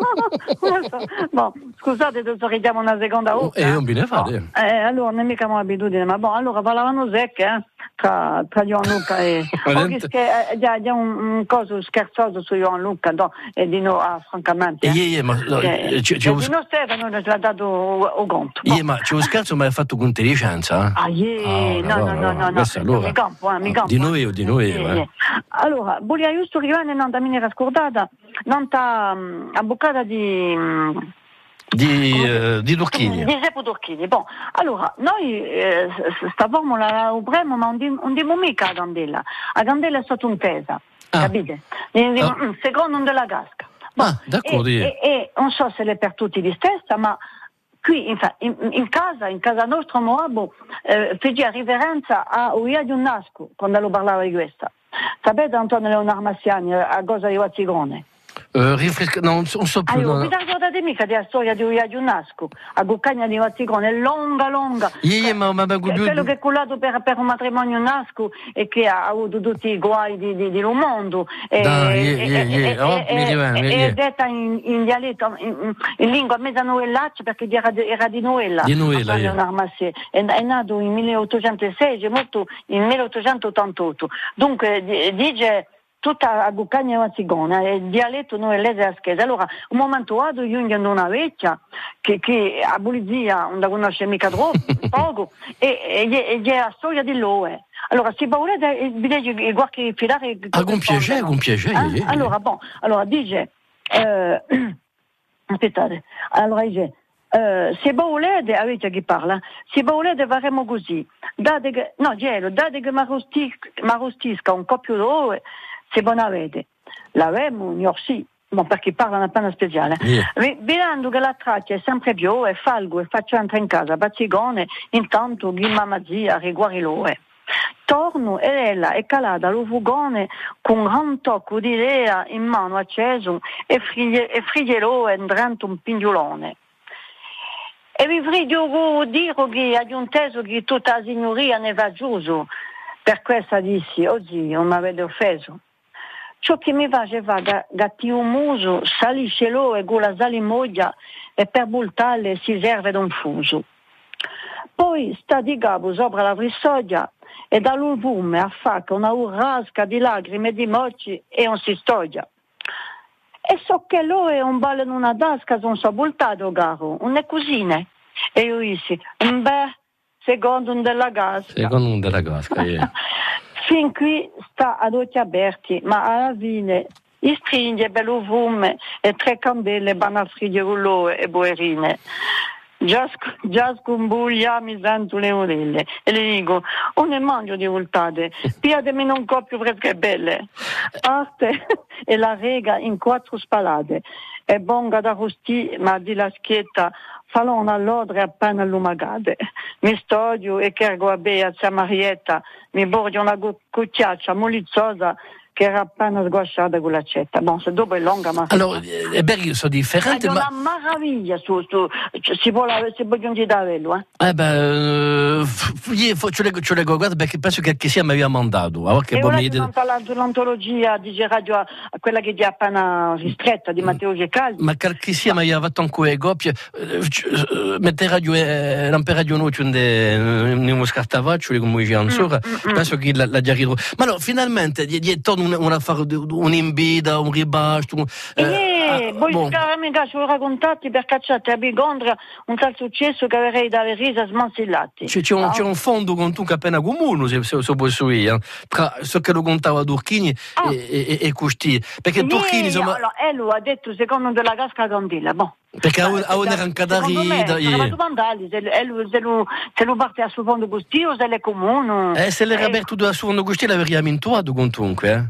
Bon, scusate, adesso richiamo una seconda volta. Non me ne fate. Allora, non è mica un'abitudine, ma bon, allora parlavano secche, tra Gianluca e... C'è un coso scherzoso su Gianluca, e di no, francamente. Ma... Di no Stefano non ci ha dato un conto. Ma c'è un scherzo, ma è fatto con intelligenza? No. Allora, mi campo. Di noi. Allora, voglio giusto arrivare, non da mi era scordata, non ta avvocata di Turchini. Di Seppo Turchini. Bon, allora, noi stavamo la ubremo, ma non dimo mica a Gandella. A Gandella è stata untesa, capite? Secondo della casca. Bon, d'accordo. E non so se è per tutti di stessa, ma qui in casa nostra Moabo fece riverenza a Uia di un Nasco quando lo parlava di questa. Sapete Antonio Leonardo Massiani a cosa di Vazzigone? Non so più. Vi ricordate mica della storia di Uia di un Nasco a Guccagna di Vazzigone? È lunga. Quello che è cullato per un matrimonio Nasco e che ha avuto tutti i guai di lo mondo. È detta in dialetto, in lingua mezza noellaccia perché era di Noella. È nato in 1806 e morto in 1888. Dunque dice tutta a Guccagna e Vazzigone, è il dialetto noellese a scheda. Allora, un momento dato, giungono una vecchia che a polizia non la conosce mica troppo, poco, e è la storia di Loe. Allora, se volete, vi qualche filare... Con piacere. Allora, dice... aspettate, allora dice... se volete, avete chi parla, se volete faremo così, date che mi arrostisca un coppio d'ore, se non avete, l'avremo, sì, ma perché parlano appena speciale. Vedendo che la traccia è sempre più, e falgo e faccio entrare in casa, Bazzigone, intanto mamma zia riguardi l'ore. Torno ed ella è calata allo fugone con un gran tocco di idea in mano acceso e friglielo entrando un pignolone. E vi voglio dire che aggiunteso che tutta la signoria ne va giusto. Per questo dissi, oggi non mi avete offeso. Ciò che mi faceva gatti un muso, saliscelo e con la salimoglia e per bultarle si serve da un fuso. Poi sta di capo sopra la frissoglia e dall'ulvume affacca una urrasca di lacrime e di mocci e non si stoglia. E so che lo è un ballo in una tasca, non so bultato, caro, non è cosine. E io dissi, secondo un della gasca. Secondo un della gasca, Fin qui sta ad occhi aperti, ma alla fine gli stringe bello fume e 3 candele vanno a friggere e boerine. Già scombuglia mi sento le orelle e le dico, non ne mangio di voltate, piatemi un coppio fresche belle. Parte e la rega in 4 spalate. È bonga da rostì, ma di la schietta falona all'odre appena allumagate. Mi stoglio e chergo a bea zia Marietta, mi borgio una cucciaccia molizzosa che era appena sguasciata con l'accetta. Bon, se dopo è lunga, ma... Allora, è vero, sono differenti, è una meraviglia, si può giungere da quello, io ci leggo, guarda, perché penso che sia mi aveva mandato. E ora l'antologia di radio, quella che è appena ristretta, di Matteo Gecaldi. Ma che sia mi aveva fatto anche coppie, mette radio, l'amperaddio noi, non scartavaccio, come dicevamo sopra, penso che la già ridro. Ma allora, finalmente, torno un'imbida, un ribasto. Voi caramente ci ho raccontati per cacciate a Bigondra un tal successo che avrei dalle risa smansillati. C'è un fondo con tu che appena comune, se posso io, so che lo contava Turchini e Custi. Perché Turchini, insomma... Allora, lui ha detto secondo della casca candela, boh. Perché a un'arranca da rida. Se lo parte a suo fondo Custi o se le comune. Se l'era aperto a suo fondo Custi l'avremmo intuato comunque,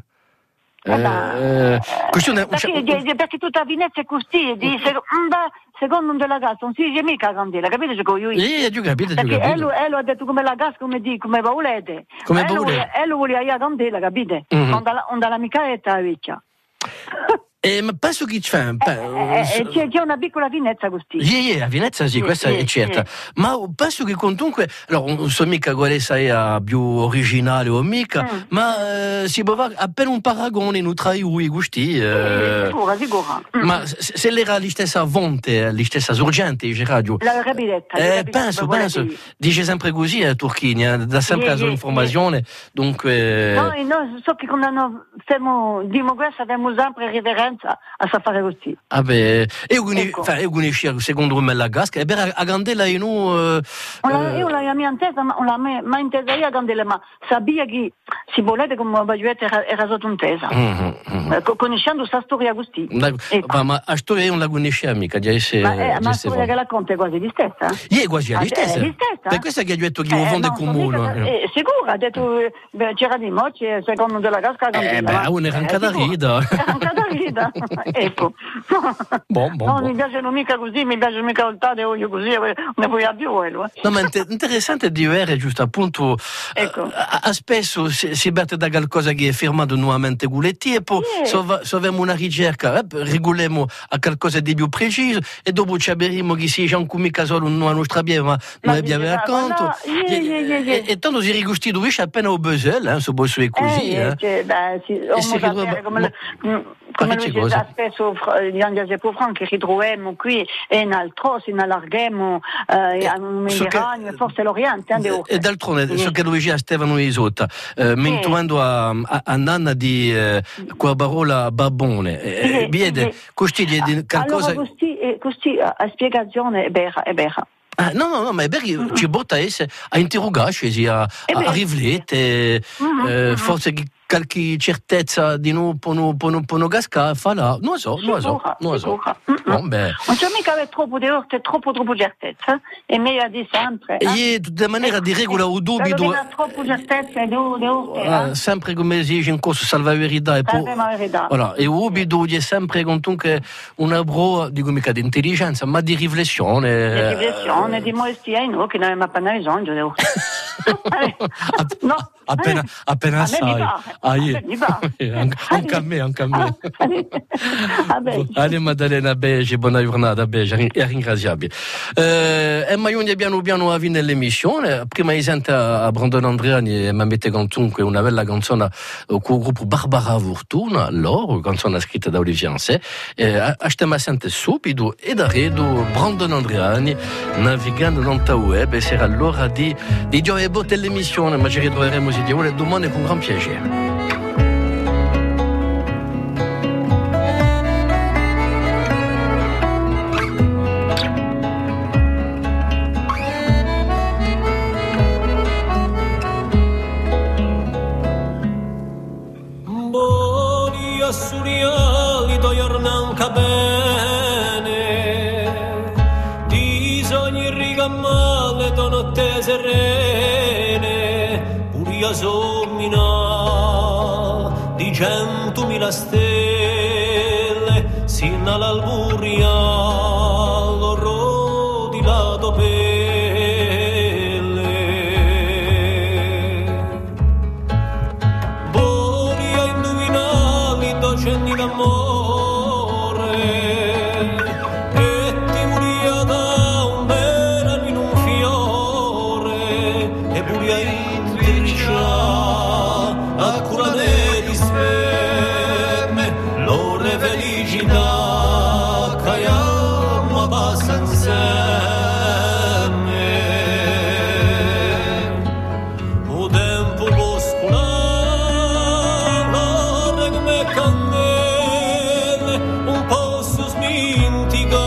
perché tutta Venezia è così, dice secondo un della gas non si dice mica candela, capite che io? Capito. Perché lui ha detto come la gas, come volete. E lui voleva la candela, capite? Non dalla micaetta vecchia. Ma penso che c'è una piccola Venezia così. A Venezia sì, questa è certa. Ma penso che comunque, allora, non so mica quale sia più originale o mica, ma si può fare appena un paragone tra i gusti. Sicura. Ma se l'era la stessa vonte, la stessa urgente, radio. La rapidezza. Penso. Dice sempre così a Turchini, dà sempre la sua informazione. Dunque. No, so che quando dimo questo abbiamo sempre riverenza a sapere così. Io secondo me la gasca e per a candela in io la mia intesa ma intesa io a candela, ma sabia che si volete come baglietta era sotto intesa. Conoscendo questa storia così. Ma la storia non la conosce mica, ma la storia che la conta è quasi di stessa? È quasi di stessa. Per questo che ha detto che un fondo è comune. Sicuro, ha detto c'era di moci secondo della gasca candela. Uno era anche da rida. Ecco. Non mi piacciono mica così, mi piace mica voltare olio così, ne puoi più quello. No, ma interessante di vedere giusto appunto spesso si batte da qualcosa che è firmato nuovamente Guletti e poi se abbiamo una ricerca regoliamo a qualcosa di più preciso e dopo ci avremo che si c'è anche mica solo una nostra bieve ma noi abbiamo racconto e tanto si ricostituisce appena al Basel, se posso dire così. Come lui dice spesso gli angeli per Franco che ritroviamo qui e in altro si allarghiamo in Mediterraneo e forse l'Oriente e d'altronde so che lo dice a Stefano Isotta mentuando a Nanna di quella parola babbone vede così di qualcosa allora così a spiegazione è vera. No, ma è perché ci porta a interrogarci, a riflettere, forse qualche certezza di non cascare, fa là, non so. Non c'è mica troppo di orte, troppo certezza, è meglio di sempre. E di tutta maniera di regola o dubito. Troppo certezza di orte. Sempre come si dice in corso salva verità. E o dubito è sempre comunque una prova, dico mica di intelligenza, ma di riflessione. Di modestia, che non abbiamo appena bisogno. Appena sai. Anche a me. Allez Maddalena, beige, buona giornata, beige, è ringraziabile. Ma io piano a fine dell'emissione, prima di sentire a Brandon Andreani e mi mette canzone, una bella canzone con il gruppo Barbara Fortuna, loro, canzone scritta da Olivier Ansè, stiamo a sentire subito e da redo Brandon Andreani navigando nel web e sarà l'ora di dire botte l'emissione, ma ci ritroveremo se Dio vuole domani con gran piacere. Assuriali do Jornanca bene, di sogni rigammale do notte serene, puria sommina di 100.000 stelle, sino all'alburia l'orro di lato pelle. Boria indovinali docenti d'amore e ti puria da un verano in un fiore e puria intreccia a curare di spemme l'ore felicità che ama passa insieme. O tempo posculare come candele un po' su smintica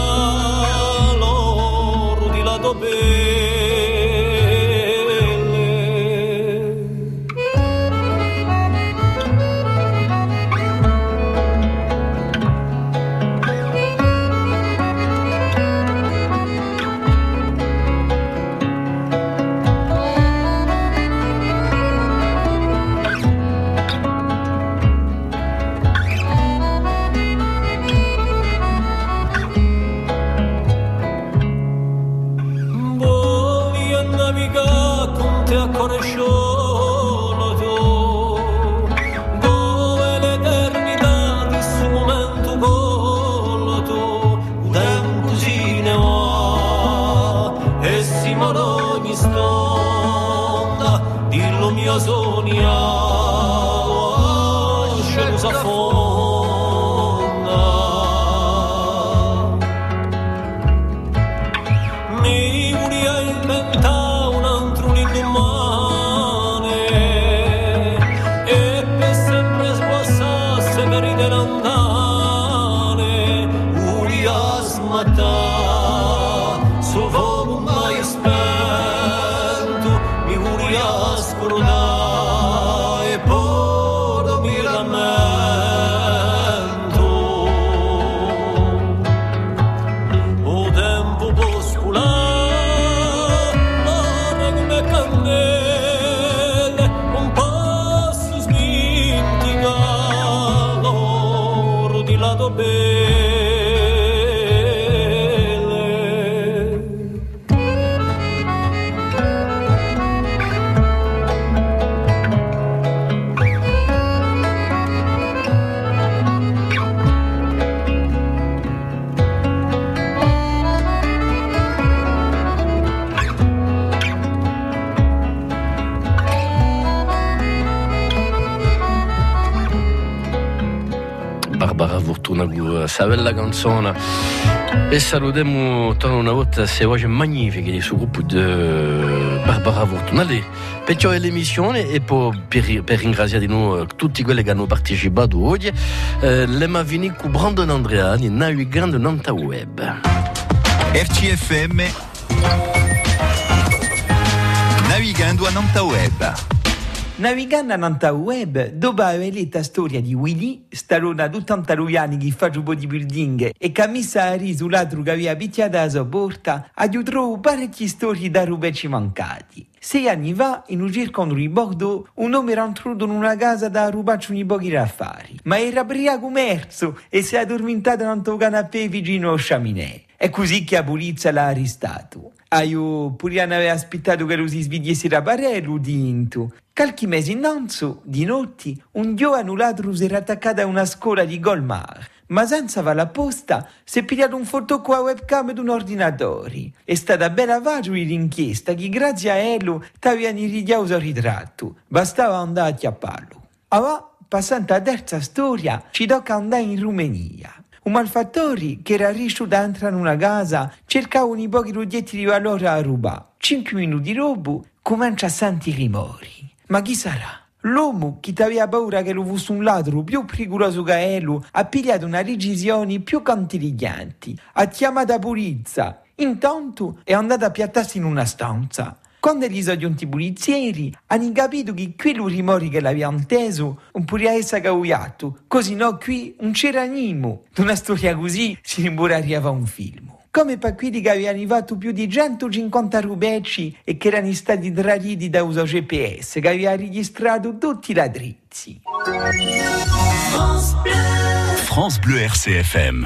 l'oro di lato belle. Voglio navigare con te a cuore sciolto, dove l'eternità di suo momento colto, un tempo si ne va e si mora ogni stonda, dillo mia sonia, cielo s'affonda. Mi volia inventare un altro l'indomane e per sempre sguassasse per i delantane volia smattare su fuoco mai spento mi volia scordare e poi mi lamento. O tempo posculare come candele un passo smintica l'oro di lato belle. Barbara Fortuna con questa bella canzone e salutiamo una volta queste voci magnifiche del suo gruppo di Barbara Fortuna. Allora, perciò è l'emissione e poi per ringraziare di noi tutti quelli che hanno partecipato oggi, le mavini con Brandon Andreani navigando nel web. RCFM navigando a nel web. Navigando nel web, dopo aver letto la storia di Willy, starona di 80 anni che fa bodybuilding e che ha messo a riso l'altro che aveva picchiato la sua porta, ha trovato parecchie storie da rubeci mancati. 6 anni fa, in un circolo di Bordeaux, un uomo era entrato in una casa da rubarci un pochi affari, ma era briaco merzo e si è addormentato nel canapè vicino al chaminè. È così che la polizia l'ha arrestato. Io pure ne avevo aspettato che lo si svidiesse da barello dinto. Qualche mese innanzi, di notte, un giovane ladro si era attaccato a una scuola di Golmar, ma senza fare apposta si è pigliato un foto con la webcam di un ordinatore. È stata bella facile l'inchiesta che grazie a ello t'avevano ridiauso il ritratto. Bastava andare a chiapparlo. Allora, passando alla terza storia, ci tocca andare in Romania. Un malfattore che era riuscito a entrare in una casa cercava un pochi oggetti di valore a rubare. 5 minuti dopo comincia a sentire rumori. Ma chi sarà? L'uomo che aveva paura che lo fosse un ladro più pericoloso che ello ha pigliato una decisione più cantigliante. Ha chiamato la polizia. Intanto è andato a piattarsi in una stanza. Quando gli sono giunti i polizieri, hanno capito che quello rumore che l'aveva inteso non poteva essere cauiato, così no qui non c'era animo. Una storia così si arrivava un film. Come per quelli che avevano fatto più di 150 rubecci e che erano stati traditi da uso GPS, che aveva registrato tutti i ladrizzi. France Bleu RCFM.